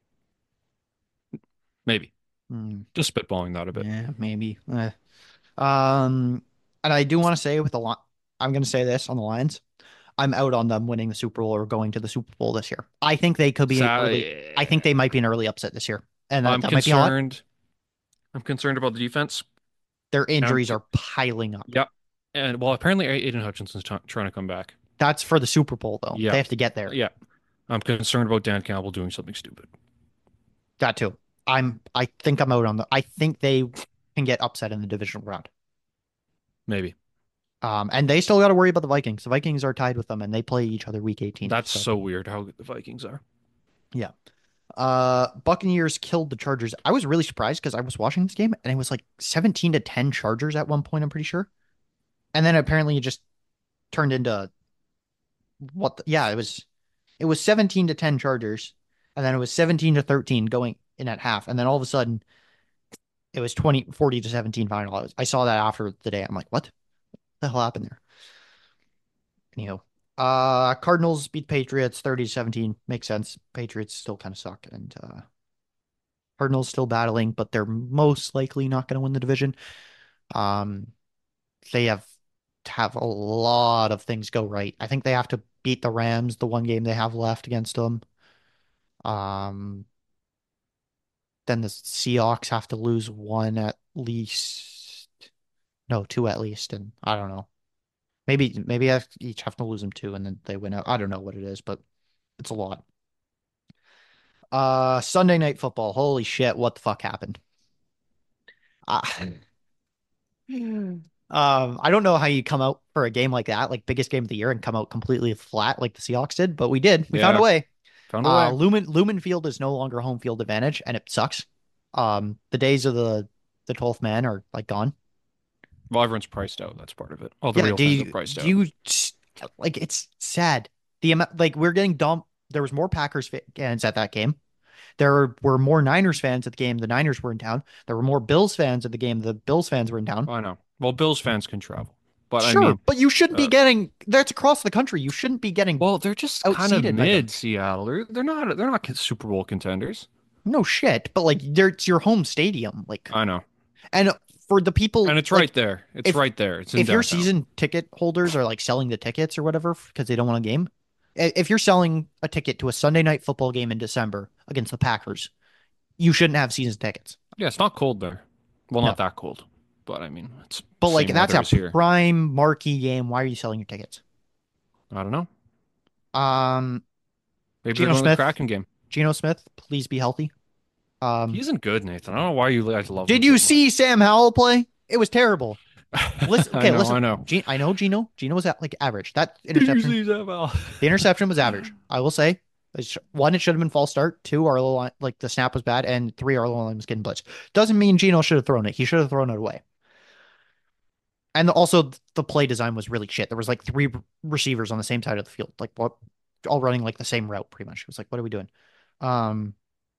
maybe. Hmm, Just spitballing that a bit. yeah, maybe. Eh. Um, and I do want to say with the line, I'm going to say this on the Lions. I'm out on them winning the Super Bowl or going to the Super Bowl this year. I think they could be an So, early. I think they might be an early upset this year, and that, I'm that might be a lot. concerned. I'm concerned about the defense. Their Um, injuries are piling up. yeah, and well, apparently Aiden Hutchinson's t trying to come back. That's for the Super Bowl, though. Yeah, They have to get there. yeah. I'm concerned about Dan Campbell doing something stupid. That too. I'm. I think I'm out on the. I think they can get upset in the divisional round. Maybe Um, and they still got to worry about the Vikings. The Vikings are tied with them, and they play each other week eighteen. that's So so weird how good the Vikings are. yeah. Uh, Buccaneers killed the Chargers. I was really surprised because I was watching this game and it was like seventeen to ten Chargers at one point, I'm pretty sure. And then apparently it just turned into what the, yeah, it was it was seventeen to ten Chargers, and then it was seventeen to thirteen going in at half, and then all of a sudden it was twenty forty to seventeen final. I, was, I saw that after the day. I'm like, what the hell happened there? Anyhow. Uh Cardinals beat Patriots thirty to seventeen. Makes sense. Patriots still kind of suck, and uh Cardinals still battling, but they're most likely not going to win the division. Um, they have to have a lot of things go right. I think they have to beat the Rams, the one game they have left against them. Um, then the Seahawks have to lose one at least. No, two at least, and I don't know. Maybe maybe I each have to lose them two, and then they win out. I don't know what it is, but it's a lot. Uh, Sunday night football. Holy shit! What the fuck happened? Uh, Um, I don't know how you come out for a game like that, like biggest game of the year, and come out completely flat like the Seahawks did, but we did. We found a Yeah, way. found a Uh, way. Lumen Lumen Field is no longer home field advantage, and it sucks. Um, the days of the the twelfth man are like gone. Well, everyone's priced out. That's part of it. All the Yeah, real do fans are you priced do out. you like it's sad. The amount like we're getting dumb. There was more Packers fans at that game. There were more Niners fans at the game. The Niners were in town. There were more Bills fans at the game. The Bills fans were in town. I know. Well, Bills fans can travel, but I Sure, mean, but you shouldn't be uh, getting that's across the country. You shouldn't be getting well, they're just kind of outseated by them. mid Seattle. They're they're not they're not Super Bowl contenders. No shit, but like there it's your home stadium. Like I know, and for the and people it's like right there. It's if right there. It's in if your downtown. season ticket holders are like selling the tickets or whatever because they don't want a game, i- if you're selling a ticket to a Sunday night football game in December against the Packers, you shouldn't have season tickets. Yeah, it's not cold there. Well, No. not that cold, but I mean, it's But like same that's weather a as here. prime marquee game. Why are you selling your tickets? I don't know. Um, Maybe they're Geno going to the Smith, Kraken game. Geno Smith, please be healthy. He Um, isn't good, Nathan. I don't know why you guys love him did so you much. see Sam Howell play? It was terrible. Listen, I okay, know, listen. I know. Ge- I know Gino. Gino was at like average. That Did you interception, see that, Val? the interception was average. I will say, It's- one, it should have been false start. Two, our line, like the snap was bad, and three, our line was getting blitzed. Doesn't mean Gino should have thrown it. He should have thrown it away. And also, the play design was really shit. There was like three receivers on the same side of the field, like what, all running like the same route, pretty much. It was like, what are we doing? Um,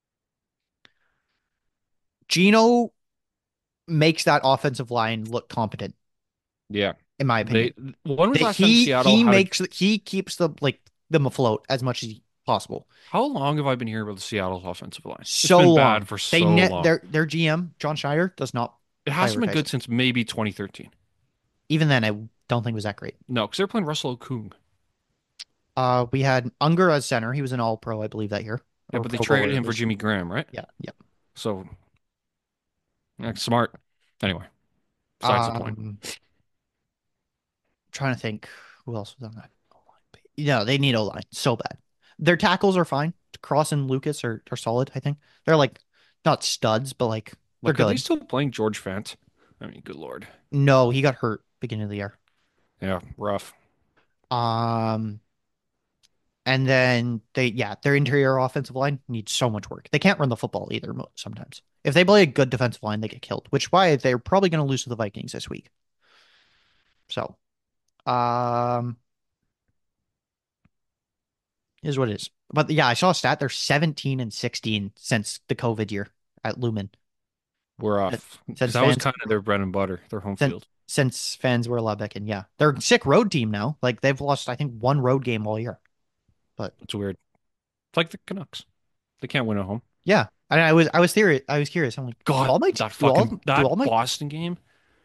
Gino makes that offensive line look competent, Yeah. in my They opinion. when was That the last time he Seattle he had a makes he keeps the like them afloat as much as possible. how long have I been hearing about the Seattle offensive line? It's So been long. bad for They so net long. their their G M John Schneider does not It hasn't been prioritize good it. since maybe twenty thirteen. Even then, I don't think it was that great. No, because they're playing Russell Okung. Uh, we had Unger as center. He was an All Pro, I believe, that year. Yeah, Or but they Pro Bowler, traded at him for least. Jimmy Graham, right? Yeah, yeah. So, yeah, smart. Anyway, besides the point. Um, trying to think who else was on that. O-line. No, they need O line so bad. Their tackles are fine. Cross and Lucas are are solid. I think they're like not studs, but like they're Like, are they good. still playing George Fant? I mean, good lord. No, he got hurt beginning of the year. Yeah, rough. Um, And then they, yeah, their interior offensive line needs so much work. They can't run the football either sometimes. If they play a good defensive line, they get killed, which is why they're probably going to lose to the Vikings this week. So, um, is what it is. But yeah, I saw a stat. They're seventeen and sixteen since the COVID year at Lumen. We're That- off. Since Because that was fans, kind of their bread and butter, their home since, field. since fans were allowed back in. Yeah, they're a sick road team now. Like they've lost, I think, one road game all year. But It's weird. It's like the Canucks. They can't win at home. yeah, and I was, I was curious. I was curious. I'm like, do God, all my, that do all, fucking do that all my, Boston game.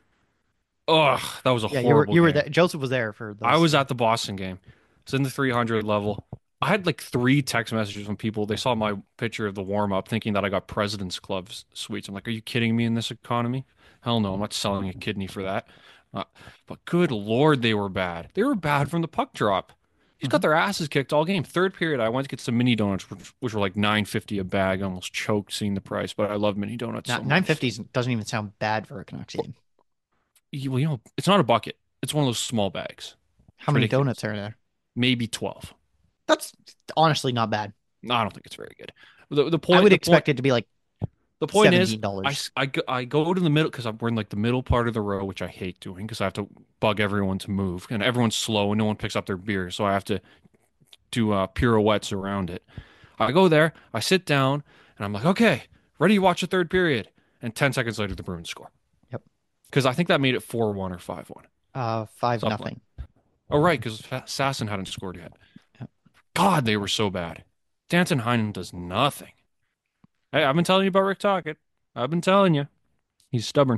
Ugh, that was a yeah, you were, horrible you were game. there. Joseph was there for those. I was at the Boston game. It's in the three hundred level. I had like three text messages from people. They saw my picture of the warm up, thinking that I got President's Club s- suites. I'm like, are you kidding me in this economy? Hell no, I'm not selling a kidney for that. Uh, but good Lord, they were bad. They were bad from the puck drop. He's got Mhm. their asses kicked all game. Third period, I went to get some mini donuts, which, which were like nine fifty a bag. I almost choked seeing the price, but I love mini donuts so Not much. nine fifties doesn't even sound bad for a Canucks game. You, well, you know, it's not a bucket. It's one of those small bags. How many ridiculous. donuts are there? Maybe twelve. That's honestly not bad. No, I don't think it's very good. The the point I would the expect point, it to be like the point is seventeen dollars. I, s- I go, I go to the middle because we're in like the middle part of the row, which I hate doing because I have to bug everyone to move and everyone's slow and no one picks up their beer, so I have to do uh, pirouettes around it. I go there, I sit down, and I'm like, okay, ready to watch the third period. And ten seconds later, the Bruins score. Yep. Because I think that made it four one or five one. Uh, five Something nothing. Oh, right, because Sasson hadn't scored yet. Yep. God, they were so bad. Danton Heinen does nothing. Hey, I've been telling you about Rick Tocchet. I've been telling you. He's stubborn.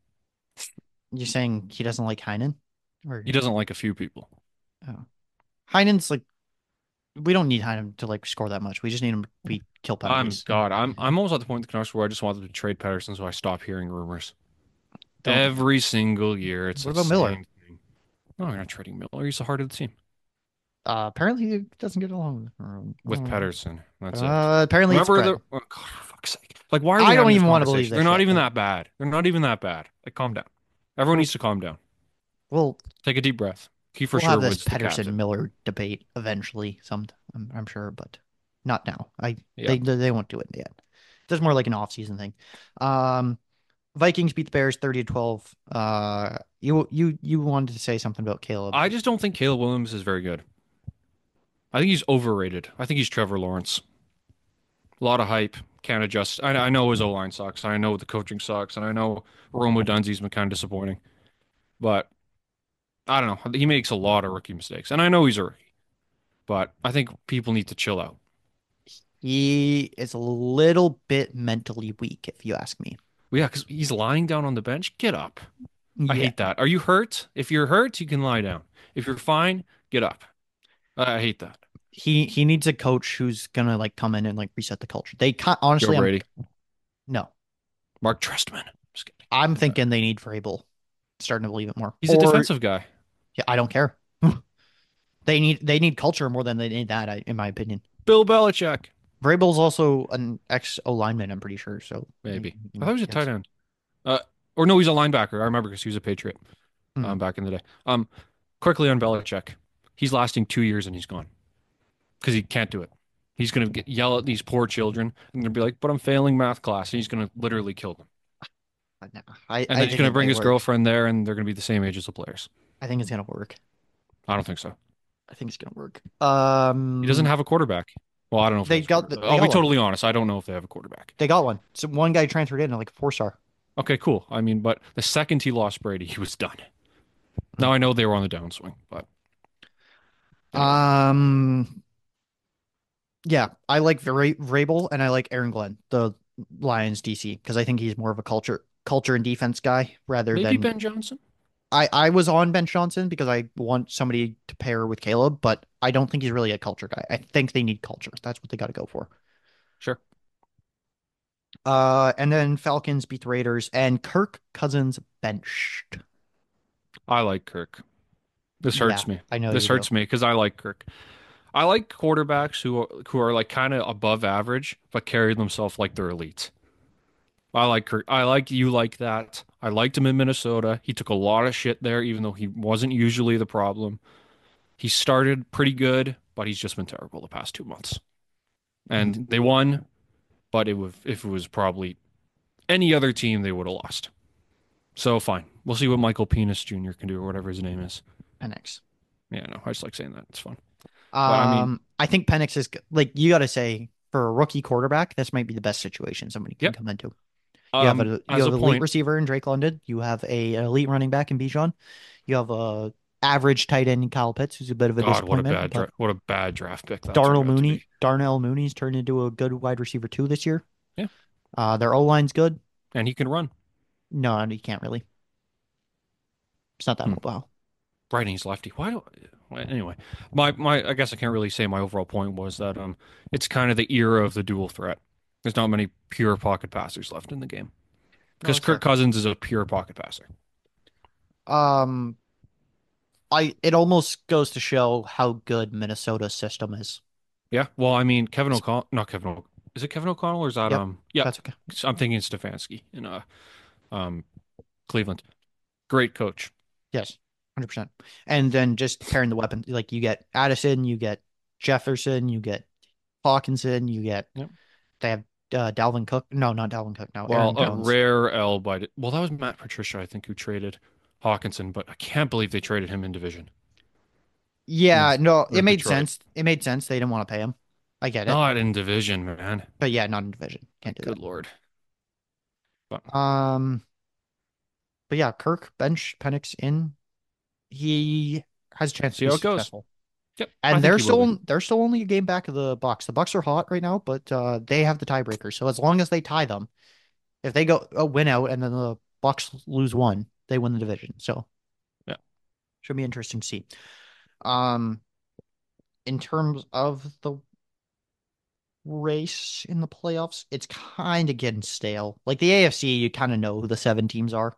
You're saying he doesn't like Heinen? Or He doesn't like a few people. oh. Heinen's like we don't need Heinen to like score that much. We just need him to be kill I'm penalties. God. I'm I'm almost at the point in the Canucks where I just want them to trade Pedersen, so I stop hearing rumors. Don't- Every single year, it's What the about Miller? same thing. No, you're not trading Miller. He's the heart of the team Uh, apparently he doesn't get along with uh, Pedersen. That's it. Uh, apparently it's Remember Brett. the? Oh, God, for fuck's sake! Like, why are we I don't having this even wanna conversation? believe this They're not shit, even but- that bad. They're not even that bad. Like, calm down. Everyone needs to calm down. We'll Take a deep breath. Kiefer we'll have Sherwood's this the Pedersen captain. Miller debate eventually. Some I'm, I'm sure, but not now. I Yeah. they they won't do it yet. This is more like an off-season thing. Um, Vikings beat the Bears thirty to twelve. Uh, you you you wanted to say something about Caleb. I just don't think Caleb Williams is very good. I think he's overrated. I think he's Trevor Lawrence. A lot of hype. Can't adjust. I, I know his O line sucks. I know the coaching sucks, and I know Rome Dunzee's been kind of disappointing. But I don't know. He makes a lot of rookie mistakes, and I know he's a rookie. But I think people need to chill out. He is a little bit mentally weak, if you ask me. Well, yeah, because he's lying down on the bench. Get up. I Yeah. hate that. Are you hurt? If you're hurt, you can lie down. If you're fine, get up. I, I hate that. He he needs a coach who's gonna like come in and like reset the culture. They can't honestly. Joe I'm- Brady, no, Mark Trestman. Just kidding. I'm thinking they need Vrabel. Starting to believe it more. He's a Or- defensive guy. Yeah, I don't care. They need they need culture more than they need that, I- in my opinion. Bill Belichick. Vrabel's also an ex O lineman, I'm pretty sure. So Maybe. you- I thought he was a yes. tight end. Uh, or no, he's a linebacker. I remember because he was a Patriot Hmm. um, back in the day. Um, quickly on Belichick, he's lasting two years and he's gone because he can't do it. He's gonna get, yell at these poor children and they'll be like, "But I'm failing math class." And he's gonna literally kill them. No, I, And I then he's think gonna it bring might his work. girlfriend there, and they're gonna be the same age as the players. I think it's gonna work. I don't think so. I think it's gonna work. Um, He doesn't have a quarterback. Well, I don't know if They he has a got quarterback. the- they I'll got be one. totally honest. I don't know if they have a quarterback. They got one. So one guy transferred in, like a four star. Okay, cool. I mean, but the second he lost Brady, he was done. Now I know they were on the downswing, but Um, yeah, I like Vra- Vrabel and I like Aaron Glenn, the Lions D C, because I think he's more of a culture culture and defense guy rather maybe than Ben Johnson. I I was on Ben Johnson because I want somebody to pair with Caleb, but I don't think he's really a culture guy. I think they need culture. That's what they got to go for. Sure. Uh, and then Falcons beat the Raiders and Kirk Cousins benched. I like Kirk. This hurts Yeah, me. I know This you do. hurts me because I like Kirk. I like quarterbacks who are, who are like kind of above average but carry themselves like they're elite. I like Kirk. I like you like that. I liked him in Minnesota. He took a lot of shit there, even though he wasn't usually the problem. He started pretty good, but he's just been terrible the past two months. Mhm. And they won, but it was if it was probably any other team, they would have lost. So fine. We'll see what Michael Penis Junior can do or whatever his name is. Penix. Yeah, no, I just like saying that. It's fun. But I mean, Um, I think Penix is g- like you got to say for a rookie quarterback, this might be the best situation somebody can yep. come into. You have Um, a you as have a an elite point, receiver in Drake London. You have a an elite running back in Bijan. You have a average tight end in Kyle Pitts, who's a bit of a God, what a disappointment, bad but dra what a bad draft pick that turned Darnell out to be. Mooney, Darnell Mooney's turned into a good wide receiver too this year. Yeah, Uh, their O line's good. and he can run. No, and he can't really. It's not that Hmm. mobile. Right, and he's lefty. Why do well, anyway? My my I guess I can't really say my overall point was that um it's kind of the era of the dual threat. There's not many pure pocket passers left in the game No, because that's Kirk fair. Cousins is a pure pocket passer. Um, I it almost goes to show how good Minnesota's system is. Yeah, well, I mean Kevin O'Connell, not Kevin. O is it Kevin O'Connell or is that Yep, um? Yeah, that's okay. I'm thinking Stefanski in uh um Cleveland. Great coach. Yes, one hundred percent. And then just pairing the weapons, like you get Addison, you get Jefferson, you get Hawkinson, you get Yep. they have uh, Dalvin Cook. No, not Dalvin Cook. No, Well, Aaron a Jones. rare L by well, that was Matt Patricia, I think, who traded Hawkinson, but I can't believe they traded him in division Yeah, with no, it with made Detroit. sense. It made sense. They didn't want to pay him. I get it. Not in division, man. But yeah, not in division. Can't do Good Lord. But that. Um, but yeah, Kirk bench Penix in. He has a chance to see be how it goes. successful. Yep, I And think they're he will be. still they're still only a game back of the Bucks. The Bucks are hot right now, but uh, they have the tiebreaker. So as long as they tie them, if they go a win out and then the Bucks lose one, they win the division. So Yeah. should be interesting to see. Um, in terms of the race in the playoffs, it's kind of getting stale. Like the A F C, you kind of know who the seven teams are.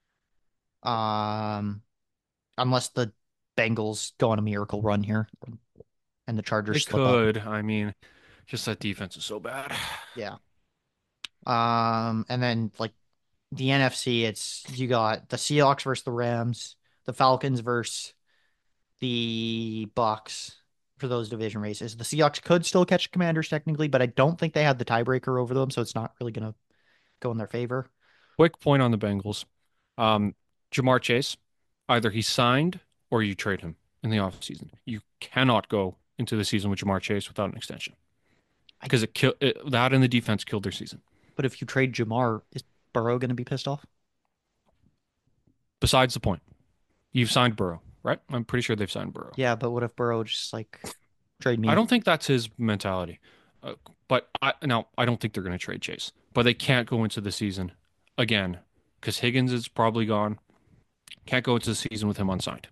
Um, unless the Bengals go on a miracle run here and the They Chargers slip up. could. I mean, just that defense is so bad. Yeah. Um, and then like the N F C, it's you got the Seahawks versus the Rams, the Falcons versus the Bucks for those division races. The Seahawks could still catch Commanders technically, but I don't think they have the tiebreaker over them, so it's not really gonna go in their favor. Quick point on the Bengals. Um, Jamar Chase, either he signed or you trade him in the offseason. You cannot go into the season with Jamar Chase without an extension I, because it killed that and the defense killed their season. but if you trade Jamar, is Burrow gonna be pissed off? Besides the point, you've signed Burrow, right? I'm pretty sure they've signed Burrow. Yeah, but what if Burrow just like trade I me? don't think that's his mentality. Uh, but I now I don't think they're going to trade Chase. But they can't go into the season again because Higgins is probably gone. Can't go into the season with him unsigned.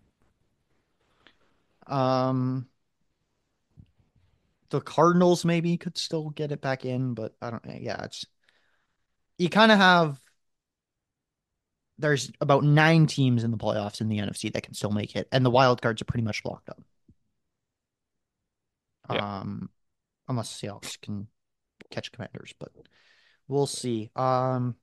Um, the Cardinals maybe could still get it back in, but I don't. Yeah, it's you kind of have. There's about nine teams in the playoffs in the N F C that can still make it, and the wild cards are pretty much locked up. Yeah. Um, unless Seahawks can catch Commanders, but we'll see. Um,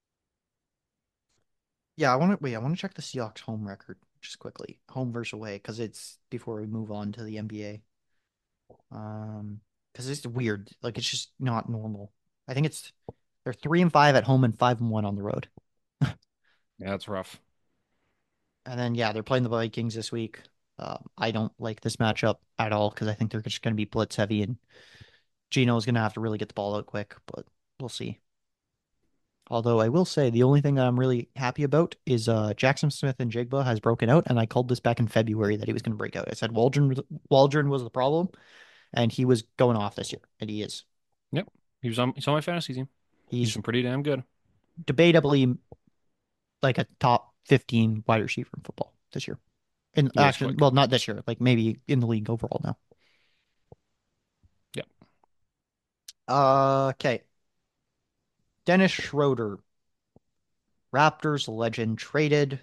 yeah, I want to wait. I want to check the Seahawks home record just quickly, home versus away, because it's before we move on to the N B A. Um, because it's weird. Like it's just not normal. I think it's they're three and five at home and five and one on the road. Yeah, that's rough. And then yeah, they're playing the Vikings this week. Um, I don't like this matchup at all because I think they're just going to be blitz heavy and Gino is going to have to really get the ball out quick, but we'll see. Although I will say the only thing that I'm really happy about is uh, Jackson Smith and Jigba has broken out, and I called this back in February that he was going to break out. I said Waldron Waldron was the problem, and he was going off this year, and he is. Yep. He was on he's on my fantasy team. He's He's been pretty damn good. debatably like a top fifteen wide receiver in football this year. In He is actually, quite well, good. not this year, like maybe in the league overall now. Yep. Uh, okay. Dennis Schroeder, Raptors legend, traded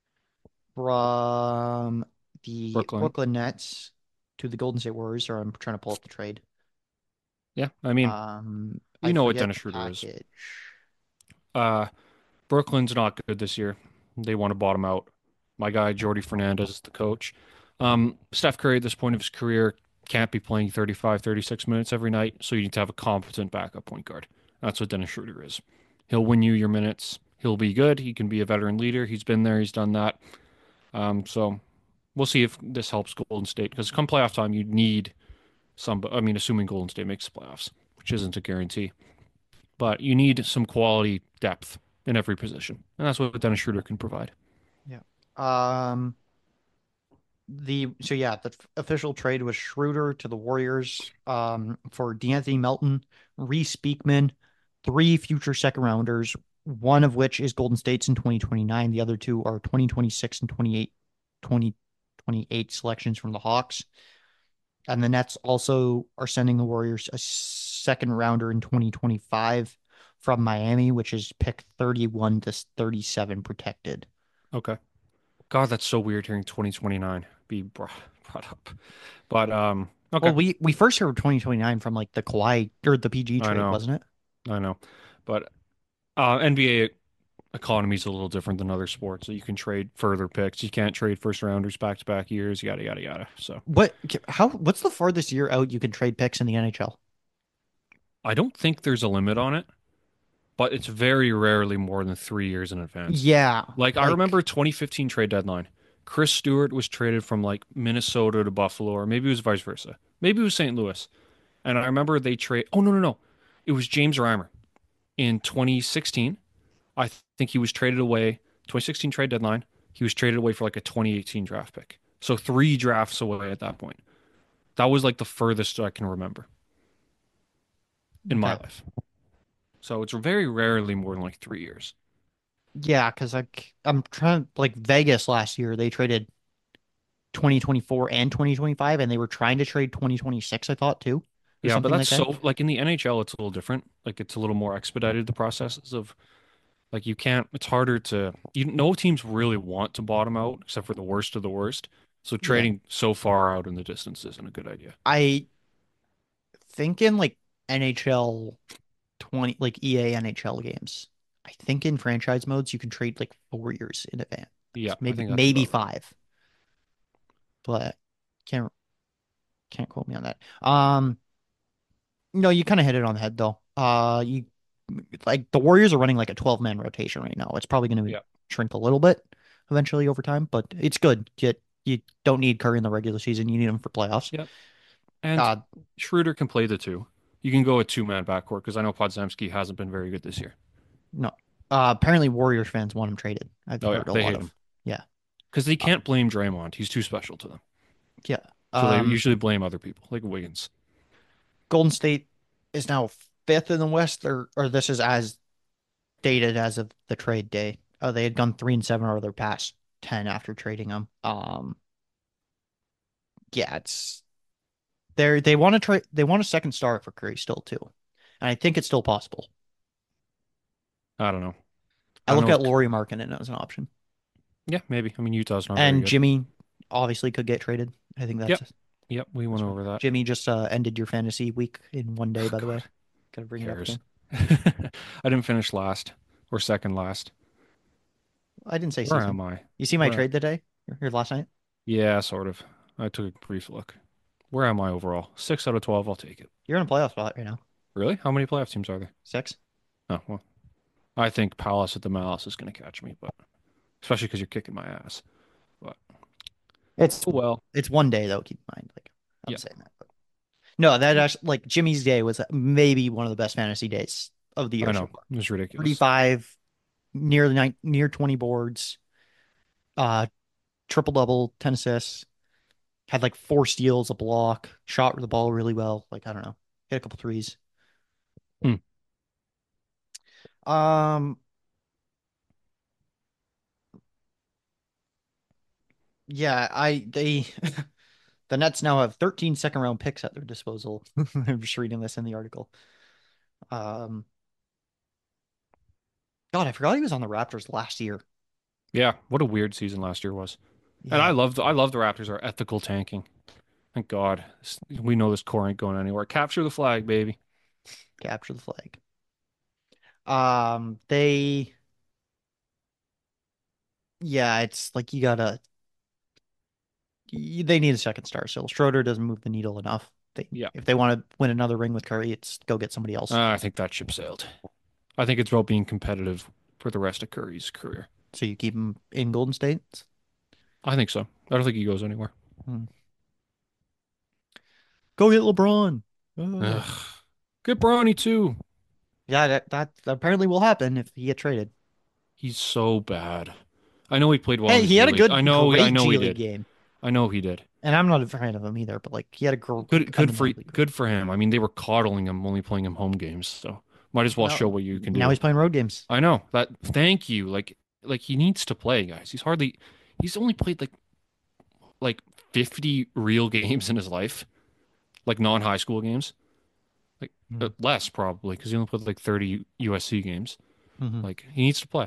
from the Brooklyn. Brooklyn Nets to the Golden State Warriors, or I'm trying to pull up the trade. Yeah. I mean, Um, I you know what forget Dennis the Schroeder is. package. Uh, Brooklyn's not good this year. They want to bottom out. My guy Jordy Fernandez is the coach. Um, Steph Curry at this point of his career can't be playing thirty-five, thirty-six minutes every night, so you need to have a competent backup point guard. That's what Dennis Schroeder is. He'll win you your minutes. He'll be good. He can be a veteran leader. He's been there. He's done that. Um, so we'll see if this helps Golden State because come playoff time, you need some. I mean, assuming Golden State makes the playoffs, which isn't a guarantee, but you need some quality depth in every position, and that's what Dennis Schroeder can provide. Yeah. Um, the so yeah, the f- official trade was Schroeder to the Warriors um for DeAnthony Melton, Reese Beekman, three future second rounders, one of which is Golden State's in twenty twenty-nine. The other two are twenty twenty-six and twenty-eight, twenty twenty-eight selections from the Hawks. And the Nets also are sending the Warriors a second rounder in twenty twenty-five from Miami, which is pick thirty-one to thirty-seven protected. Okay. God, that's so weird hearing twenty twenty-nine be brought, brought up. But um, okay, Well, we we first heard twenty twenty-nine from like the Kawhi or the P G I trade, know, wasn't it? I know. But uh, N B A economy is a little different than other sports. So you can trade further picks. You can't trade first rounders back to back years, yada yada yada. So What how what's the farthest year out you can trade picks in the N H L? I don't think there's a limit on it, but it's very rarely more than three years in advance. Yeah, Like I like remember twenty fifteen trade deadline. Chris Stewart was traded from like Minnesota to Buffalo, or maybe it was vice versa. Maybe it was Saint Louis. And I remember they trade. Oh no no no, it was James Reimer in twenty sixteen. I th- think he was traded away. twenty sixteen trade deadline. He was traded away for like a twenty eighteen draft pick. So three drafts away at that point. That was like the furthest I can remember in my okay. life. So it's very rarely more than like three years. Yeah, because like I'm trying like Vegas last year they traded twenty twenty-four and twenty twenty-five and they were trying to trade twenty twenty-six, I thought too, or Yeah, but something that's like that. so like in the N H L, it's a little different. Like it's a little more expedited the processes of like you can't. It's harder to. You no teams really want to bottom out except for the worst of the worst. So Yeah. trading so far out in the distance isn't a good idea. I think in like N H L twenty like E A N H L games. I think in franchise modes you can trade like four years in advance. Yeah, I Maybe think that's maybe about right. five, but can't can't quote me on that. Um, no, you kind of hit it on the head though. Uh, you like the Warriors are running like a twelve man rotation right now. It's probably going to Yeah, shrink a little bit eventually over time, but it's good. You you don't need Curry in the regular season. You need him for playoffs. yeah. And Uh, Schroeder can play the two. You can go a two man backcourt because I know Podzemski hasn't been very good this year. no. Uh, apparently Warriors fans want him traded. I've Oh yeah, heard a they lot hate him of yeah. because they Uh, can't blame Draymond. He's too special to them. yeah. So they Um, usually blame other people, like Wiggins. Golden State is now fifth in the West, or or this is as dated as of the trade day. Oh, they had gone three and seven over their past ten after trading them. Um, yeah, it's they're they want to try they want a second star for Curry still too, and I think it's still possible. I don't know. I I don't look know if. at Laurie Markkinen as an option, Yeah, maybe. I mean, Utah's not very and good. Jimmy obviously could get traded. I think that's Yep, yep. We went that's one. over that. Jimmy just uh, ended your fantasy week in one day, Oh by the God, way. Gotta who bring it up cares? again. I didn't finish last or second last. I didn't say Where season. am I? You see my Where? trade today? Here last night? Yeah, sort of. I took a brief look. Where am I overall? Six out of twelve. I'll take it. You're in a playoff spot right now. Really? How many playoff teams are there? Six. Oh, well. I think Palace at the Malice is going to catch me, but especially because you're kicking my ass. But It's oh well. it's one day though. Keep in mind, like I'm Yeah, saying that. But no, that actually like Jimmy's day was maybe one of the best fantasy days of the I year so know. far. It was ridiculous. thirty-five, near the nine, near twenty boards, uh, triple double, ten assists, had like four steals, a block, shot the ball really well. Like I don't know, hit a couple threes. Hmm. Um, yeah, I they the Nets now have thirteen second round picks at their disposal. I'm just reading this in the article. Um, God, I forgot he was on the Raptors last year. Yeah, what a weird season last year was. And I Yeah, love I love the Raptors are ethical tanking. Thank God. This- We know this core ain't going anywhere. Capture the flag, baby. capture the flag. Um, they, yeah, it's like you gotta y- they need a second star. So Schroeder doesn't move the needle enough. They, Yeah. if they want to win another ring with Curry, it's go get somebody else. Uh, I think that ship sailed. I think it's about being competitive for the rest of Curry's career. So you keep him in Golden State. I think so. I don't think he goes anywhere. Hmm. Go get LeBron. Ugh. Ugh. Get Bronny too. Yeah, that, that apparently will happen if he get traded. He's so bad. I know he played well. Hey, in the he G had a League. good, I know. great I know G he League did. game, I know he did. and I'm not a fan of him either. But like, he had a gr- Good. Good for. undeniably Good for him. I mean, they were coddling him, only playing him home games. So might as well Well, show what you can now do. he's playing road games. I know that. Thank you. Like, like he needs to play, guys. He's hardly. He's only played like, like fifty real games in his life, like non-high school games. Like uh, less probably because he only played like thirty U S C games. Mm-hmm. Like he needs to play.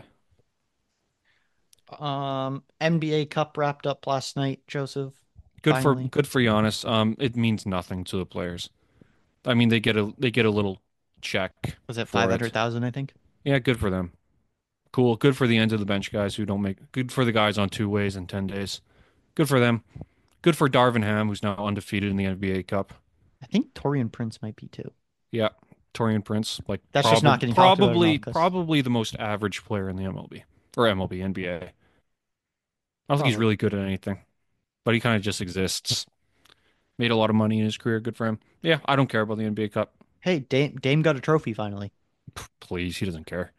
Um, N B A Cup wrapped up last night, Joseph. Good Finally. for good for Giannis. Um, it means nothing to the players. I mean, they get a they get a little check. Was it for it. five hundred thousand? I think. Yeah, good for them. Cool. Good for the end of the bench guys who don't make. Good for the guys on two ways in ten days. Good for them. Good for Darvin Ham, who's now undefeated in the N B A Cup. I think Torian Prince might be too. Yeah, Torian Prince. Like That's just not getting talked about probably enough 'cause- probably the most average player in the M L B or M L B N B A. I don't think he's Probably. really good at anything, but he kind of just exists. Made a lot of money in his career. Good for him. Yeah, I don't care about the N B A Cup. Hey, Dame Dame got a trophy finally. Please, he doesn't care.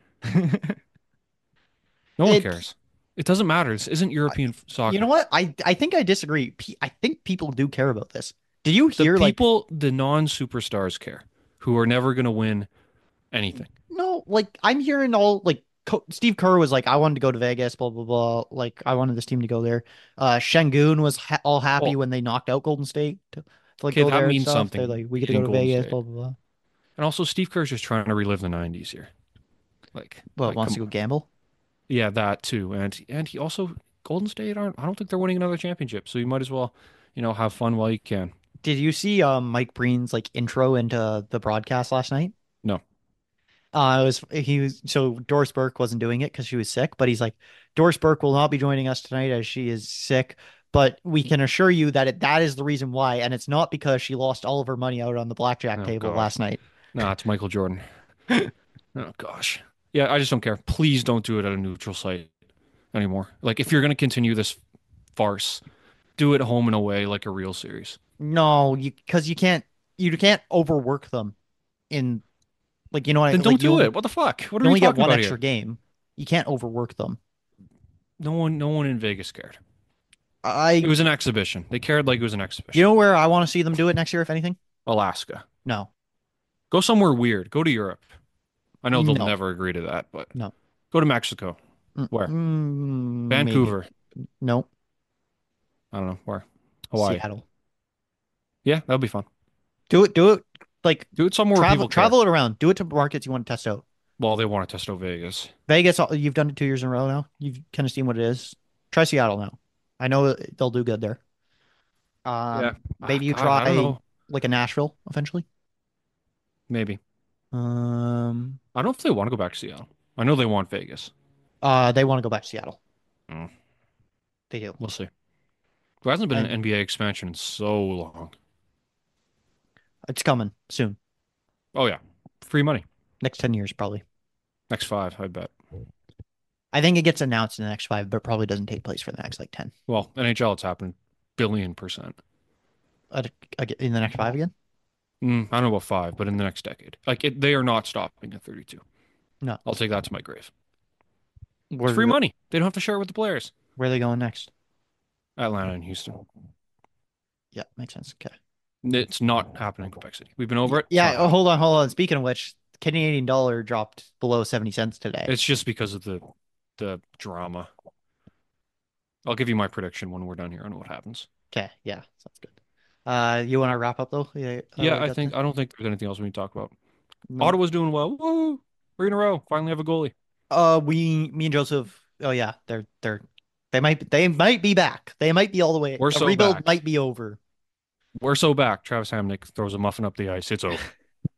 No one It- cares. It doesn't matter. This isn't European soccer. You know what? I I think I disagree. Pe- I think people do care about this. Did you The hear like people, the non-superstars care, who are never going to win anything. no, like I'm hearing all like Co- Steve Kerr was like, I wanted to go to Vegas, blah blah blah. Like I wanted this team to go there. Uh, Şengün was ha- all happy Well- when they knocked out Golden State to, to like Okay, go that there and means stuff. something, They're like, we get to beating go to Golden Vegas, State. blah blah blah. And also, Steve Kerr's just trying to relive the nineties here. Like, Well, like, wants to come go gamble. Yeah, that too. And and he also Golden State aren't I don't think they're winning another championship, so you might as well, you know, have fun while you can. Did you see um Mike Breen's like intro into the broadcast last night? No. Uh, it was he was so Doris Burke wasn't doing it because she was sick, but he's like, Doris Burke will not be joining us tonight as she is sick, but we can assure you that it, that is the reason why, and it's not because she lost all of her money out on the blackjack Oh, table God. last night. Nah, it's Michael Jordan. Oh gosh. Yeah, I just don't care. Please don't do it at a neutral site anymore. Like if you're gonna continue this farce, do it home and away like a real series. No, you because you can't you can't overwork them in like you know what Then like, don't you do only, it. What the fuck? What you are we only get talking one about extra here? game. You can't overwork them. No one, no one in Vegas cared. I It was an exhibition. They cared like it was an exhibition. you know where I want to see them do it next year, if anything? Alaska. No, Go somewhere weird. Go to Europe. I know they'll No. never agree to that, but No. go to Mexico. Mm, Where? mm, maybe. Vancouver. No, I don't know where. Hawaii. Seattle. Yeah, that'll be fun. Do it. Do it. Like Do it somewhere where travel people care. travel it around. Do it to markets you want to test out. Well, they want to test out Vegas. Vegas, uh, you've done it two years in a row now. You've kind of seen what it is. Try Seattle now. I know they'll do good there. Um, Yeah. maybe you Ah, God, I don't try know. like a Nashville eventually. Maybe. Um, I don't know if they want to go back to Seattle. I know they want Vegas. uh, they want to go back to Seattle. Mm. They do. We'll see. There hasn't been an And- N B A expansion in so long. It's coming soon. Oh yeah, free money. Next ten years, probably. Next five, I bet. I think it gets announced in the next five, but probably doesn't take place for the next like ten. Well, N H L, it's happened billion percent. Uh, In the next five again? Mm, I don't know about five, but in the next decade, like it, they are not stopping at thirty-two. No. I'll take that to my grave. Where, It's free money. They don't have to share it with the players. where are they going next? Atlanta and Houston. Yeah, makes sense. Okay. It's not happening in Quebec City. We've been over it. It's Yeah, not oh, hold on, hold on. Speaking of which, Canadian dollar dropped below seventy cents today. It's just because of the the drama. I'll give you my prediction when we're done here on what happens. Okay, yeah, sounds good. Uh, you want to wrap up though? Yeah, uh, yeah, we I got think the- I don't think there's anything else we need to talk about. No. Ottawa's doing well. Woo! Three in a row. Finally have a goalie. Uh, we, me and Joseph. Oh yeah, they're they're they might they might be back. They might be all the way. We're the so rebuild back. might be over. We're so back. Travis Hamnick throws a muffin up the ice. It's over.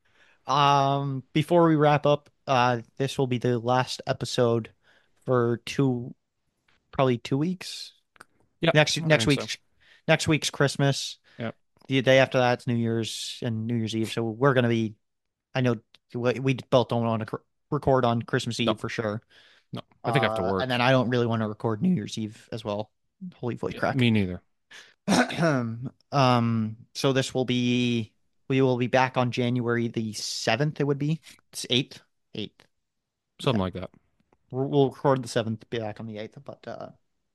Um, before we wrap up, uh, this will be the last episode for two, probably two weeks. Yeah, Next I next think week, so. next week's Christmas. Yep. The day after that's New Year's and New Year's Eve. So we're gonna be. I know we we both don't want to cr- record on Christmas No, Eve for sure. no. I think I have to Uh, and work. then I don't really want to record New Year's Eve as well. Holy void Yeah, crack. me neither. Um, so this will be we will be back on January the seventh, it would be. It's eighth. Eighth. Yeah. Something like that. We'll we'll record the seventh, be back on the eighth, but uh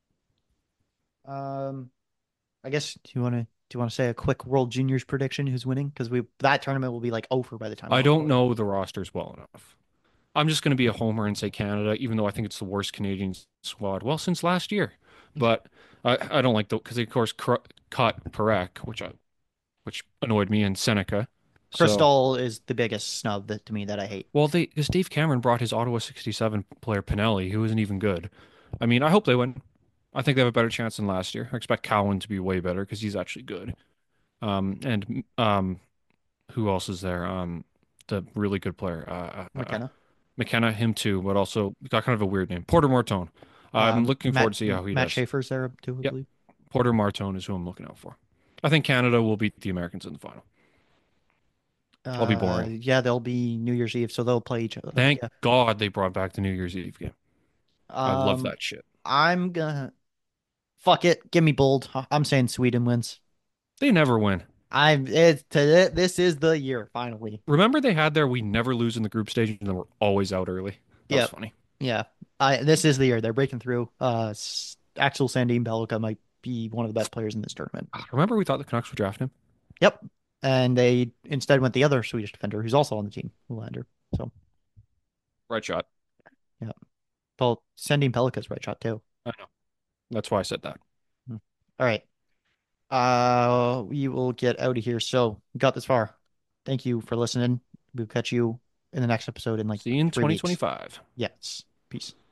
um I guess do you wanna do you want to say a quick World Juniors prediction who's winning? Because we that tournament will be like over by the time we I don't record. know the rosters well enough. I'm just going to be a homer and say Canada, even though I think it's the worst Canadian squad, well, since last year. But I, I don't like the because they of course cr cut Perek, which I, which annoyed me, and Seneca. So Crystal is the biggest snub that to me that I hate. well, they because Dave Cameron brought his Ottawa sixty-seven player Pinelli, who isn't even good. I mean, I hope they win. I think they have a better chance than last year. I expect Cowan to be way better because he's actually good. Um, and um, who else is there? Um, the really good player, uh, uh, uh, McKenna. McKenna, him too, but also got kind of a weird name. Porter Martone. I'm Um looking Matt forward to see how he Matt does. Schaefer's there too, I Yep, believe. Porter Martone is who I'm looking out for. I think Canada will beat the Americans in the final. I'll be Uh boring. yeah, they'll be New Year's Eve, so they'll play each other. Thank Yeah. God they brought back the New Year's Eve game. I love Um that shit. I'm gonna fuck it. Give me bold. I'm saying Sweden wins. They never win. I'm it's to this is the year finally. Remember they had their we never lose in the group stage and then we're always out early. That was Yep. funny. Yeah. I this is the year they're breaking through. Uh S- Axel Sandin Pellikka might be one of the best players in this tournament. Remember we thought the Canucks would draft him? Yep. And they instead went the other Swedish defender who's also on the team, Nylander. So Right shot. yeah. Well, Sandin Pellikka's right shot too. I know. That's why I said that. Hmm. All right. Uh, we will get out of here. So we got this far. Thank you for listening. We'll catch you in the next episode in like See you in three weeks. twenty twenty-five. Yes. Peace.